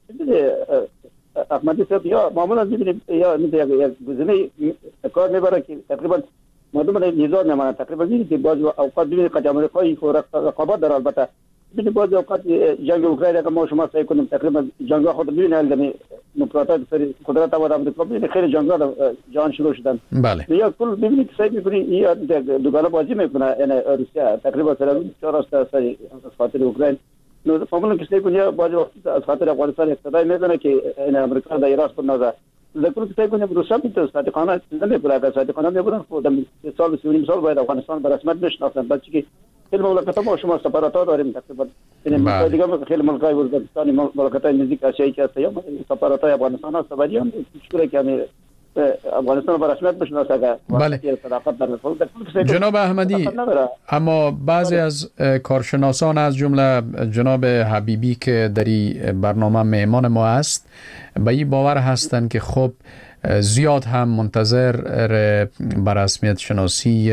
احمدی صاحب یا معمولا ببینید یا یک گزینه کار میبره که تقریبا مردم نزاع نمانه. تقریبا ببینید که بعضی اوقات ببینید که آمریکایی رقابت داره. البته ببینید بعضی اوقات جنگ اوکراین که ما شما سعی کنیم تقریبا جنگ خود ببینید دمی نقاط سری قدرت و آمریکا ببینید خیلی جنگ ها جهان شروع شدن. بله. یا کل ببینید سعی میکنید یا دوگانه بازی میکنه یعنی روسیه تقریبا سر چهار است سری خاطر اوکراین. نو فهمون که سعی کنید بعضی وقت از خاطر افغانستان اقتدای میکنه که این آمریکا در ایران پر نزد. ذکر که سعی کنیم روسیه میتونه صادقانه نمیکنه که صادقانه میبرن خود سال سه سال باید افغانستان به رسمیت بشناسن. بچه که خیلی مملکت ما شما سفارت‌ها داریم تقریبا. این دیگه خیلی مملکت ازبکستان مملکت نزدیک آسیایی که هست یا سفارت‌های افغانستان هست ولی هم مشکلی که همین افغانستان به رسمیت بشناسه که بله. جناب احمدی، اما بعضی از کارشناسان از جمله جناب حبیبی که در این برنامه مهمان ما است به این باور هستند که خب زیاد هم منتظر به رسمیت شناسی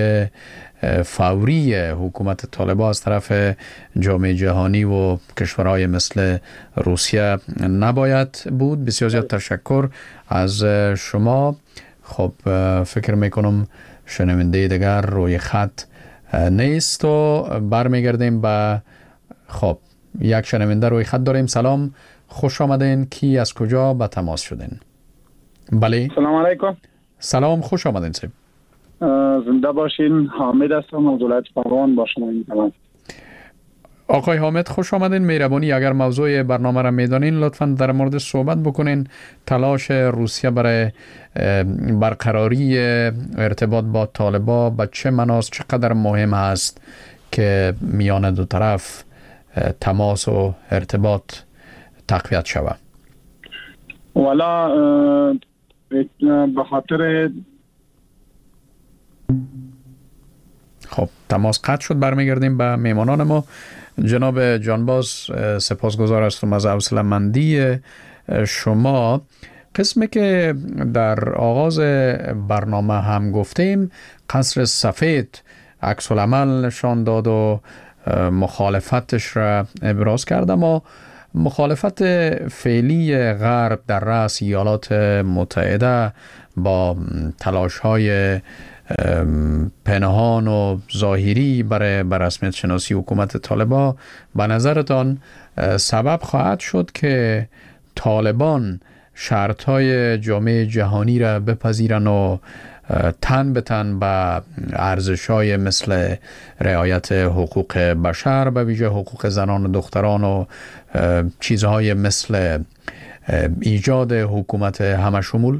فوری حکومت طالبان از طرف جامعه جهانی و کشورهای مثل روسیه نباید بود. بسیار زیاد تشکر از شما. خب فکر میکنم شنونده دیگر روی خط نیست و برمیگردیم به خب یک شنونده روی خط داریم. سلام، خوش آمدین. کی از کجا به تماس شدین؟ بله. سلام علیکم. سلام، خوش آمدین صاحب. زنده باشین. حامد هستم از ولایت بغلان با شما می‌تونم. آقای حامد خوش آمدین. مهربانی اگر موضوع برنامه را میدانین لطفاً در مورد صحبت بکنین. تلاش روسیه برای برقراری ارتباط با طالبان به چه معناست، چقدر مهم است که میان دو طرف تماس و ارتباط تقویت شود؟ والا به خاطر خب تماس قطع شد. برمیگردیم به میمانان ما. جناب جانباز سپاسگزار هستم از حوصله‌مندی شما. قسمی که در آغاز برنامه هم گفتیم قصر سفید عکس العمل نشان داد و مخالفتش را ابراز کرد، اما مخالفت فعلی غرب در رأس ایالات متحده با تلاش‌های پنهان و ظاهری برای بر رسمیت شناسی حکومت طالبان به نظرتان سبب خواهد شد که طالبان شرط‌های جامعه جهانی را بپذیرن و تن به تن به ارزش‌های مثل رعایت حقوق بشر، به ویژه حقوق زنان و دختران و چیزهای مثل ایجاد حکومت همه شمول؟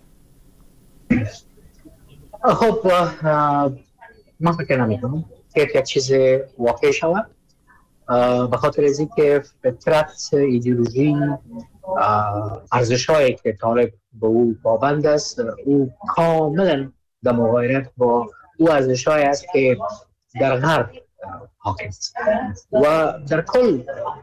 خب من فکر نمی‌کنم که یک چیز واقع شود، به خاطر از اینکه فطرت، ایدئولوژی، ارزش‌هایی که طالب به او پابند است او کاملا در مغایرت با او ارزش‌هایی است که در غرب حاکم است و در کل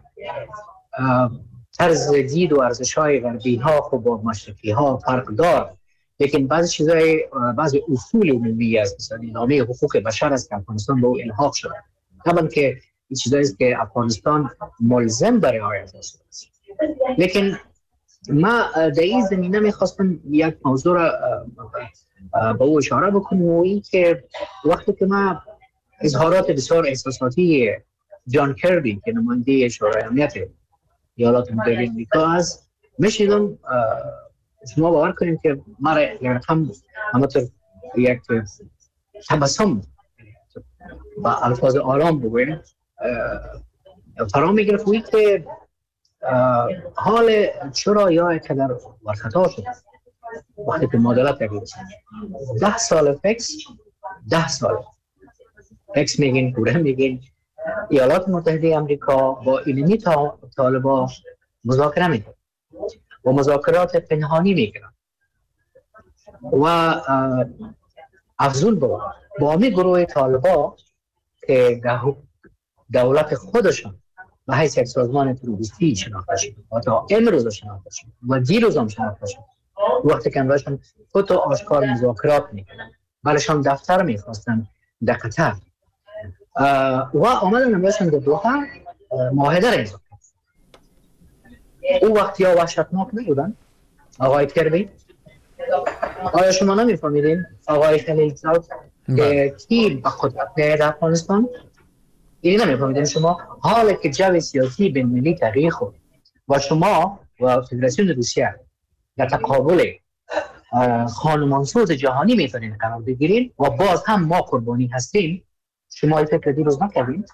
طرز دید و ارزش‌های غربی ها خب با مشرقی ها فرق دارد، لیکن بعضی چیزای بعضی اصول عمومی است مثلا نامه حقوق بشر است که افغانستان به او الحاق شده، طبعا که این چیزایی است که افغانستان ملزم برای رعایت است. لیکن ما در این زمینه میخواستم یک موضوع را به او اشاره بکنم و این که وقتی که ما اظهارات بسیار احساساتی جان کربی که نماینده شورای امنیت ایالات متحده آمریکا است میشیدم، شما باور کنیم که ما را هم همطور یک تبسم با الفاظ آرام بگویم فرا میگرفت وی که حال چرا یا کدر ورخطا شد وقتی که معادلت تغییر شد. ده سال فکس ده سال فکس میگین کوره میگین ایالات متحده امریکا با اینمی طالبا مذاکره میکنه و مذاکرات پنهانی میکنه و افزون بود با می گروه طالبان که دولت خودشون به حیث یک سازمان تروریستی شناخته شد و تا امروز شناخته شد و دیروز هم شناخته شد. وقتی که امروزشون خود آشکار مذاکرات میکنن، برایشان دفتر میخواستن در قطر و آمدن امروزشون در دوحه معاهده را امضا کرد. او وقتی ها وحشتناک نبودن آقای کربی؟ آیا شما نمیفهمیدین آقای خلیلزاد که کی به قدرت میاد در افغانستان؟ اینی نمیفهمیدین شما؟ حالا که جو سیاسی بین المللی تغییر خورد و شما و فدراسیون روسیه در تقابل خانمانسوز جهانی میتونین قرار بگیرین و باز هم ما قربانی هستیم، شما این فکر دیروز نکردین؟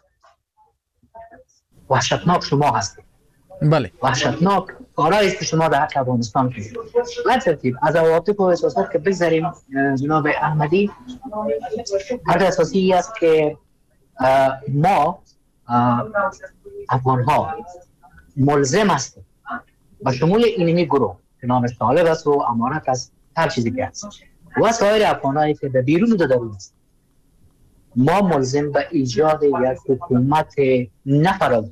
وحشتناک شما هستید. بله. وحشتناک کارهایی است که شما در حق افغانستان کنید. به ترتیب از عواطف و احساسات که بگذاریم، جناب احمدی، حرف اساسی است که ما افغان ها ملزم هستیم به شمول اینمی گروه که نامش طالب است و امارت است، هر چیزی که هست و سایر افغان هایی که در بیرون و در درون است، ما ملزم به ایجاد یک حکومت نه فرادی،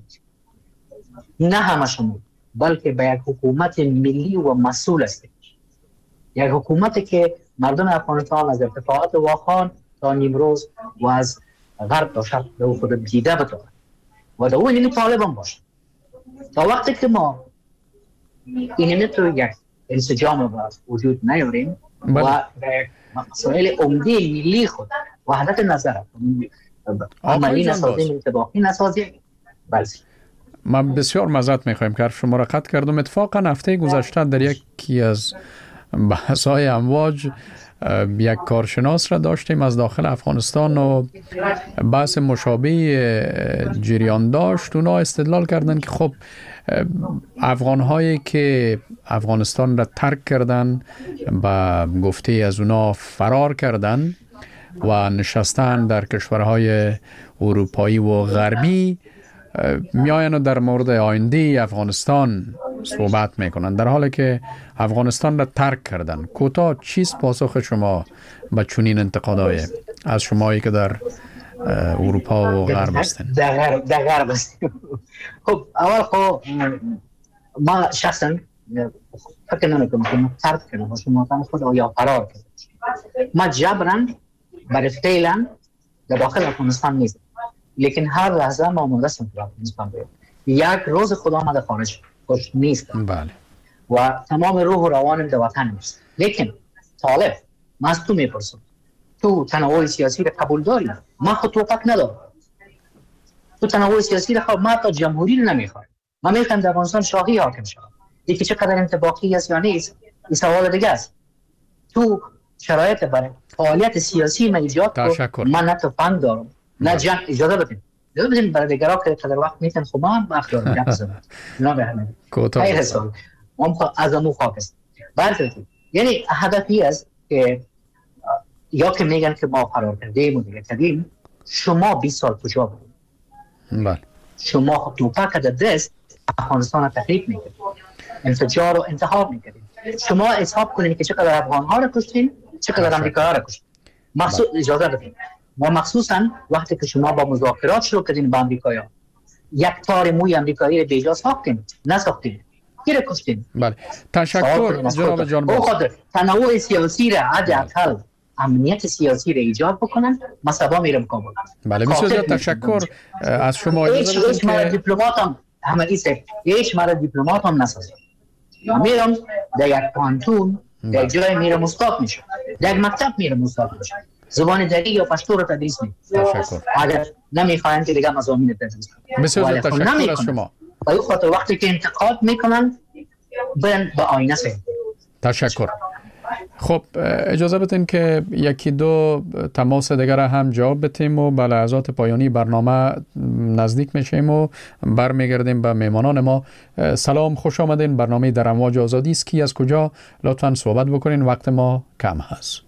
نه همه شمول، بلکه به یک حکومت ملی و مسئول است. یک حکومتی که مردم افغانستان از ارتفاعات واخان تا نیمروز و از غرب تا شرق به خود دیده بتوانند و در او اینمی طالبان باشه. تا وقتی که ما اینمی تو یک انسجام با وجود نیاریم و به مسائل عمده ملی خود وحدت نظر عملی نسازیم، انطباقی نسازیم، بله. من بسیار معذرت میخوایم که شما را قطع کردم. اتفاقا هفته گذشته در یکی از بحث‌های امواج یک کارشناس را داشتیم از داخل افغانستان و بحث مشابه جریان داشت. اونا استدلال کردن که خب افغان‌هایی که افغانستان را ترک کردن، با گفته از اونا فرار کردن و نشستن در کشورهای اروپایی و غربی، میاین و در مورد آینده افغانستان صحبت میکنن، در حالی که افغانستان را ترک کردن. کوتاه چیست پاسخ شما به چنین انتقادهای از شمایی که در اروپا و غرب هستین؟ در غرب در غرب هستیم. خب اول خب ما شخصا فکر نمیکنم که ما ترک کردم، شما خود یا فرار کردم. ما جبران برای فعلا در داخل افغانستان نیست، لیکن هر لحظه ما آماده هستیم که افغانستان بریم. یک روز خدا آمده خارج خوش نیست. بله. و تمام روح و روانم در وطن نیست. لیکن طالب، من از تو میپرسم، تو تنوع سیاسی را قبول داری؟ من خود توفق ندارم. تو تنوع سیاسی را خب ما تا جمهوری رو نمیخوایم. ما میخوایم در افغانستان شاهی حاکم شود. یکی چقدر انطباقی است یا نیست این سوال دیگه است. تو شرایط برای فعالیت سیاسی من ایجاد کو، من نه تفنگ دارم نه جنگ. اجازه بدین اجازه بدین برای دیگرها که قدر وقت میتن خب ما هم وقت دارم گپ بزنم. نه به همین خیر حساب ما از امو خاک است. بله، یعنی هدفی است که یا که میگن که ما فرار کردیم و دیگه کردیم، شما بیست سال کجا بودید؟ بله. شما توپک در دست افغانستان را تخریب میکردید، انفجار و انتحار میکردید. شما حساب کنید که چقدر افغان ها را کشتین، چقدر امریکایی ها را کشتین. مخصوص اجازه بدید و مخصوصا وقتی که شما با مذاکرات شروع کردین با امریکایی ها، یک تار موی امریکایی را بیجا ساختین، نساختین، کی را کشتین؟ بله. تشکر جناب جانباز. خاطر تنوع سیاسی را حداقل امنیت سیاسی را ایجاد بکنن، مسابقه میرم کابل. بله، بسیار تشکر از شما. اجازه بدید که هیچ دیپلمات هم همگی سه هیچ مرا دیپلمات هم نسازم. میرم در یک پانتون در جای میرم استاد میشم، در مکتب میرم استاد میشم، زبان دری یا پشتو رو تدریس میکنم. تشکر. اگر نمیخواین که دیگه مضامین تدریس کنم. بسیار تشکر از شما. با این خاطر وقتی که انتقاد میکنن برن به آینه سه. تشکر. خب اجازه بدین که یکی دو تماس دیگر هم جواب بدیم و به لحظات پایانی برنامه نزدیک میشیم و برمیگردیم به میمانان ما. سلام، خوش آمدین. برنامه در امواج آزادی است. کی از کجا؟ لطفاً صحبت بکنین، وقت ما کم هست.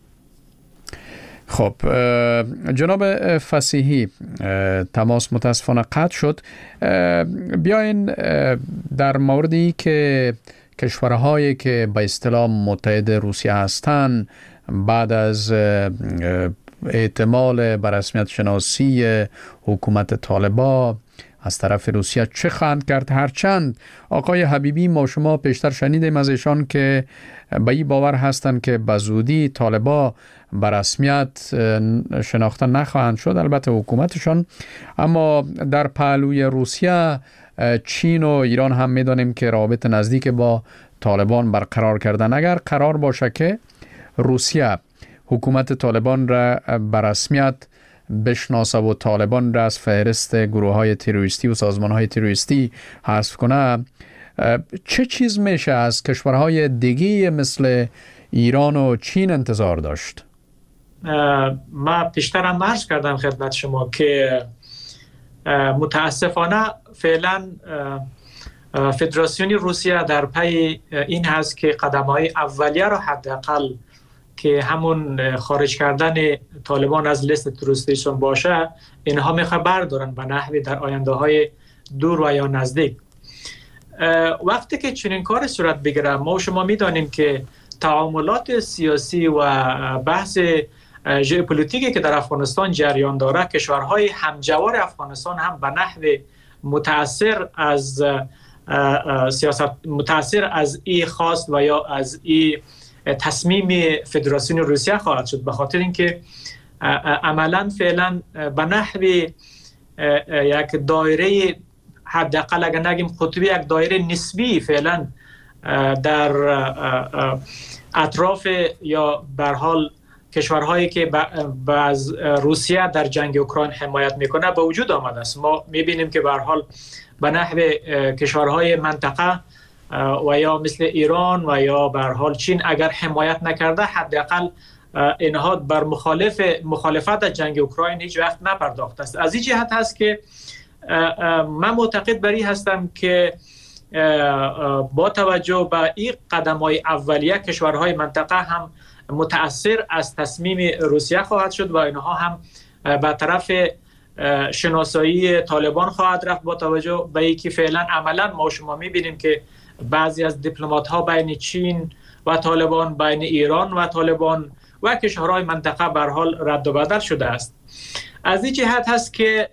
خب جناب فصیحی، تماس متاسفانه قطع شد. بیاین در موردی که کشورهایی که به اصطلاح متحد روسیه هستند بعد از احتمال به رسمیت شناسی حکومت طالبان از طرف روسیه چه خواهند کرد؟ هرچند آقای حبیبی ما شما پیشتر شنیدیم از ایشان که به این باور هستند که به زودی طالبان به رسمیت شناخته نخواهند شد، البته حکومتشان. اما در پهلوی روسیه، چین و ایران هم میدانیم که رابط نزدیک با طالبان برقرار کردن. اگر قرار باشه که روسیه حکومت طالبان را به رسمیت بشناسه و طالبان را از فهرست گروه های تروریستی و سازمان های تروریستی حذف کنه، چه چیز میشه از کشورهای دیگه مثل ایران و چین انتظار داشت؟ ما پیشترم عرض کردم خدمت شما که متاسفانه فعلا فدراسیون روسیه در پی این هست که قدم‌های اولیه را حداقل که همون خارج کردن طالبان از لیست تروریستیشون باشه، اینها میخواه بردارن به نحوی در آینده های دور و یا نزدیک. وقتی که چنین کار صورت بگیره، ما شما میدانیم که تعاملات سیاسی و بحث ژئوپلیتیکی که در افغانستان جریان داره، کشورهای همجوار افغانستان هم به نحو متاثر از سیاست متاثر از این خواست و یا از این تصمیم فدراسیون روسیه خواهد شد، به خاطر اینکه عملا فعلا به نحو یک دایره حداقل اگر نگیم قطبی، یک دایره نسبی فعلا در اطراف یا به هر حال کشورهایی که از روسیه در جنگ اوکراین حمایت میکنه به وجود آمده است. ما میبینیم که به هر حال به نحو کشورهای منطقه و یا مثل ایران و یا به هر حال چین اگر حمایت نکرده، حداقل اینها بر مخالف مخالفت از جنگ اوکراین هیچ وقت نپرداخته است. از این جهت هست که من معتقد بر این هستم که با توجه به این قدم‌های اولیه، کشورهای منطقه هم متأثر از تصمیم روسیه خواهد شد و اینها هم به طرف شناسایی طالبان خواهد رفت، با توجه به اینکه فعلا عملا ما شما می‌بینیم که بعضی از دیپلمات‌ها بین چین و طالبان، بین ایران و طالبان و کشورهای منطقه به هر حال رد و بدل شده است. از این جهت هست که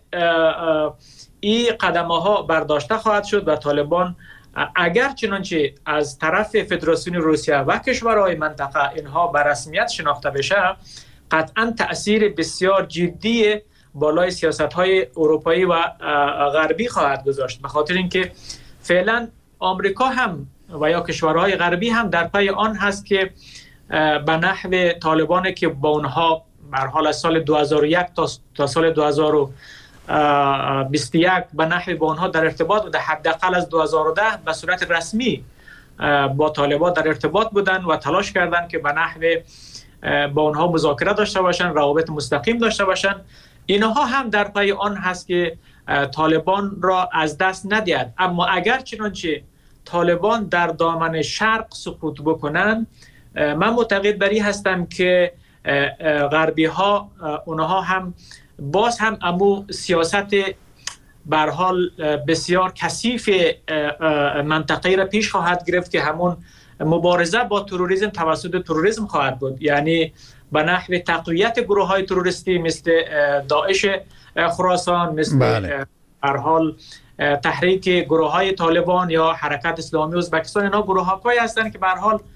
این قدم‌ها برداشته خواهد شد و طالبان اگر چنانچه از طرف فدراسیون روسیه و کشورهای منطقه اینها به رسمیت شناخته بشه، قطعا تأثیر بسیار جدی بالای سیاست‌های اروپایی و غربی خواهد گذاشت، به خاطر اینکه فعلا آمریکا هم و یا کشورهای غربی هم در پی آن هست که به نحو طالبان که با اونها به هر حال از سال دو هزار و یک تا تا سال دو هزار و بیست و یک به نحو با اونها در ارتباط بوده، حداقل از دو هزار و ده به صورت رسمی با طالبان در ارتباط بودن و تلاش کردن که به نحو با اونها مذاکره داشته باشن، روابط مستقیم داشته باشن. اینها هم در پی آن هست که طالبان را از دست ندهد. اما اگر چنانچه طالبان در دامن شرق سقوط بکنن، من معتقد بر این هستم که غربی ها اونها هم باز هم امو سیاست به هر حال بسیار کثیف منطقه‌ای را پیش خواهد گرفت که همون مبارزه با تروریسم توسط تروریسم خواهد بود، یعنی به نحو تقویت گروه های تروریستی مثل داعش خراسان، مثل به هر حال تحریک گروه های طالبان یا حرکت اسلامی ازبکستان. اینا گروه هایی هستند که به هر حال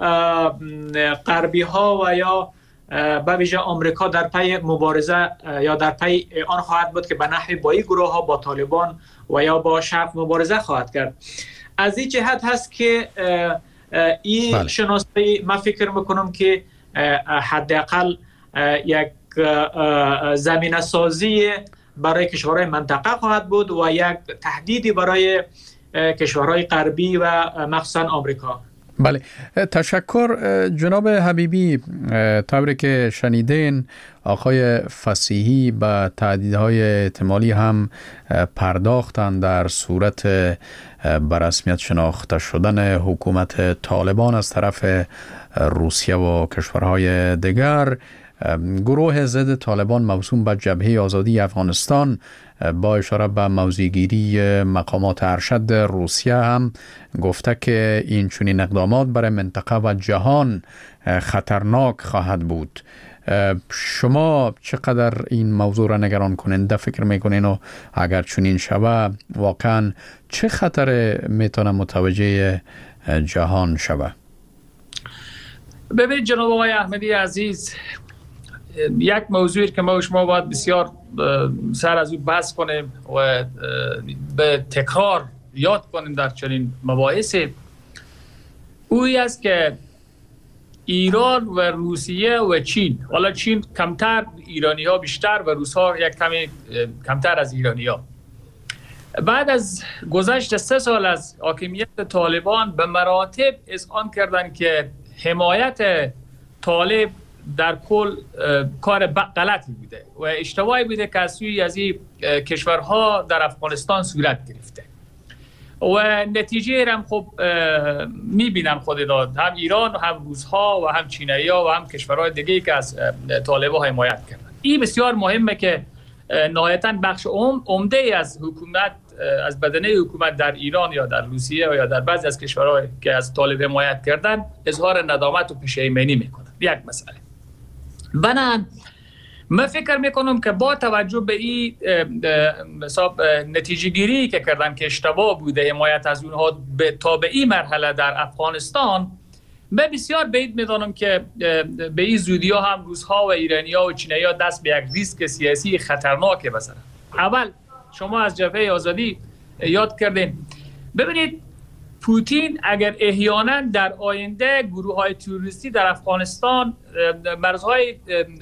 غربی ها و یا به ویژه آمریکا در پی مبارزه یا در پی آن خواهد بود که به نحوی با این گروه ها با طالبان و یا با شرق مبارزه خواهد کرد. از این جهت هست که این بله. شناسایی من فکر میکنم که حداقل یک زمینه سازی برای کشورهای منطقه خواهد بود و یک تهدیدی برای کشورهای غربی و مخصوصا آمریکا. بله، تشکر جناب حبیبی. طوری که شنیدین آقای فصیحی به تهدیدهای احتمالی هم پرداختند در صورت به رسمیت شناخته شدن حکومت طالبان از طرف روسیه و کشورهای دیگر. گروه ضد طالبان موسوم به جبهه آزادی افغانستان با اشاره به موضع‌گیری مقامات ارشد روسیه هم گفته که این چنین اقدامات برای منطقه و جهان خطرناک خواهد بود. شما چقدر این موضوع را نگران کننده فکر میکنین و اگر چنین شوه واقعا چه خطر میتونه متوجه جهان شوه؟ ببینید جناب آقای احمدی عزیز، یک موضوعی که ما و شما باید بسیار سر از اون بحث کنیم و به تکرار یاد کنیم در چنین مباحثی، اوی است که ایران و روسیه و چین، حالا چین کمتر، ایرانی ها بیشتر و روس ها یک کمی کمتر از ایرانی ها، بعد از گذشت سه سال از حاکمیت طالبان به مراتب اذعان کردن که حمایت طالب در کل کار غلطی بوده و اشتباهی بوده که از سوی از این کشورها در افغانستان صورت گرفته و نتیجه هم خب میبینن خود داد، هم ایران و هم روس‌ها و هم چینایی ها و هم کشورهای دیگه که از طالبان حمایت کردن. این بسیار مهمه که نهایتاً بخش عمده از حکومت، از بدنه حکومت در ایران یا در روسیه یا در بعضی از کشورهای که از طالب حمایت کردن اظهار ندامت و پشیمانی میکنن. یک مسئله. بنابراین من فکر میکنم که با توجه به این حساب نتیجه گیری که کردن که اشتباه بوده حمایت از اونها تا به این مرحله در افغانستان، من بسیار بعید میدانم که به این زودی ها هم روس‌ها و ایرانی‌ها و چینی‌ها دست به یک ریسک سیاسی خطرناک بزنن. اول شما از جبهه آزادی یاد کردین، ببینید پوتین اگر احیانا در آینده گروه‌های تروریستی در افغانستان مرزهای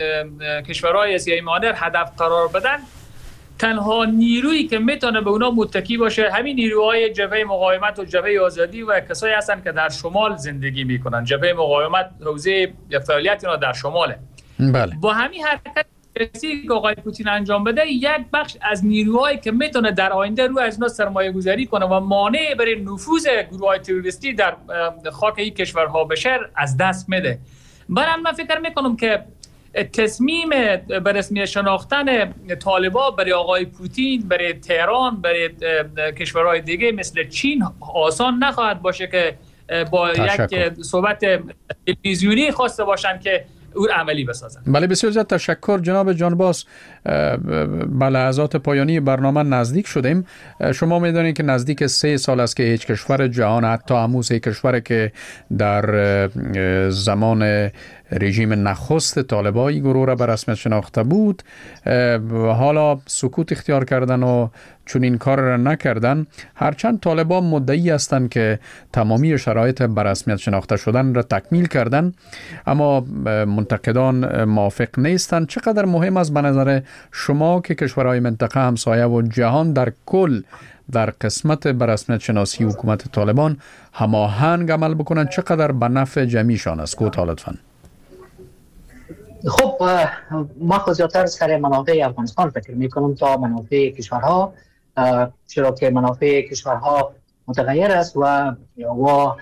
کشورهای آسیای مانر هدف قرار بدن، تنها نیرویی که میتونه به اونا متکی باشه همین نیروهای جبهه مقاومت و جبهه آزادی و کسایی هستن که در شمال زندگی میکنن. جبهه مقاومت حوزه فعالیت اونا در شماله. بله. با همین حرکت سیاسی که آقای پوتین انجام بده، یک بخش از نیروهایی که میتونه در آینده روی از اینا سرمایه گذاری کنه و مانع برای نفوذ گروه‌های تروریستی در خاک این کشورها بشه از دست میده. برام من فکر میکنم که تصمیم به رسمی شناختن طالبان برای آقای پوتین، برای تهران، برای کشورهای دیگه مثل چین آسان نخواهد باشه که با تشکر. یک صحبت تلویزیونی خواسته باشن که او عملی بسازن. بله بسیار زیاد تشکر جناب جانباز. به لحظات پایانی برنامه نزدیک شدیم. شما میدونید که نزدیک سه سال است که هیچ کشور جهان، حتی همون سه کشور که در زمان رژیم نخست طالبان گروه را به رسمیت شناخته بود حالا سکوت اختیار کردن و چون این کار را نکردن، هرچند طالبان مدعی هستند که تمامی شرایط به رسمیت شناخته شدن را تکمیل کردن، اما منتقدان موافق نیستند. چقدر مهم است به نظر شما که کشورهای منطقه همسایه و جهان در کل در قسمت به رسمیت شناسی حکومت طالبان هماهنگ عمل بکنند؟ چقدر به نفع جمعیشان است؟ کوتاه لطفاً. خب ما خود زیادتر سر منافع افغانستان فکر میکنم تا منافع کشورها، چرا که منافع کشورها متغیر است و و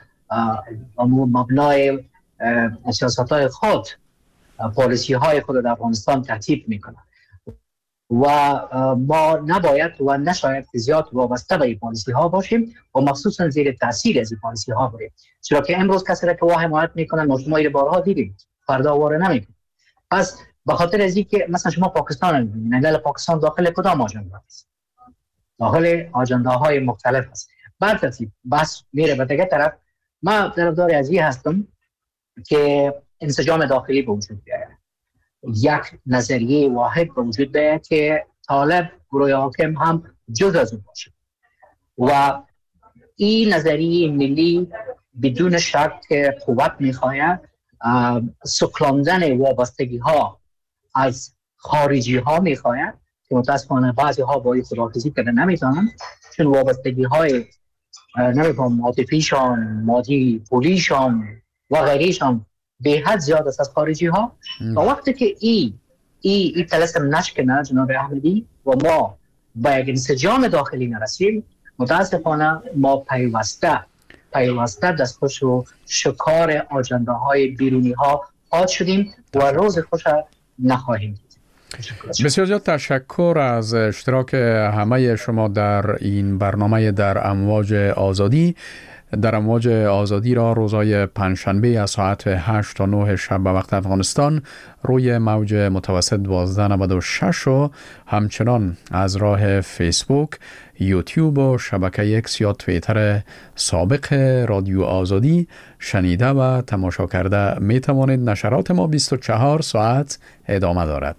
مبنای سیاست های خود، پالیسی های خود در افغانستان ترتیب میکنه و ما نباید و نشاید زیاد وابسته به این پالیسی ها باشیم و مخصوصا زیر تاثیر از این پالیسی ها بریم، چرا که امروز کسی را که واه حمایت میکنن ما شما رو بارها دیدیم، فردا واره نمیکنن. پس به خاطر از اینکه مثلا شما پاکستان می‌بینید، ملل پاکستان داخل کدام آژاندا است؟ داخل آژانداهای مختلف است. بعد ترتیب بس میره به دیگه طرف. من طرفدار از این هستم که انسجام داخلی به وجود بیاید، یک نظریه واحد به وجود بیاید که طالب گروه حاکم هم جز از اون باشه و این نظریه ملی بدون شک قوت می‌خواهد سکلاندن وابستگی ها از خارجی ها میخواهد که متاسفانه بعضی ها با این خداحافظی کردن نمیتونن، چون وابستگی های نمیتونم عاطفیشان، مادی پولیشان و غیریشان به حد زیاد است از خارجی ها. و وقتی که این ای ای طلسم نشکنه جناب احمدی و ما با یک انسجام داخلی نرسیم، متاسفانه ما پیوسته پیوسته دستخوش و شکار آجنداهای بیرونی ها خواهد شدیم و روز خوش نخواهیم. بسیار زیاد تشکر از اشتراک همه شما در این برنامه در امواج آزادی. در امواج آزادی را روزهای پنجشنبه از ساعت هشت تا نه شب به وقت افغانستان روی موج متوسط دوازده نود و شش و همچنان از راه فیسبوک، یوتیوب و شبکه اکس یا توییتر سابق رادیو آزادی شنیده و تماشا کرده می توانید. نشرات ما بیست و چهار ساعت ادامه دارد.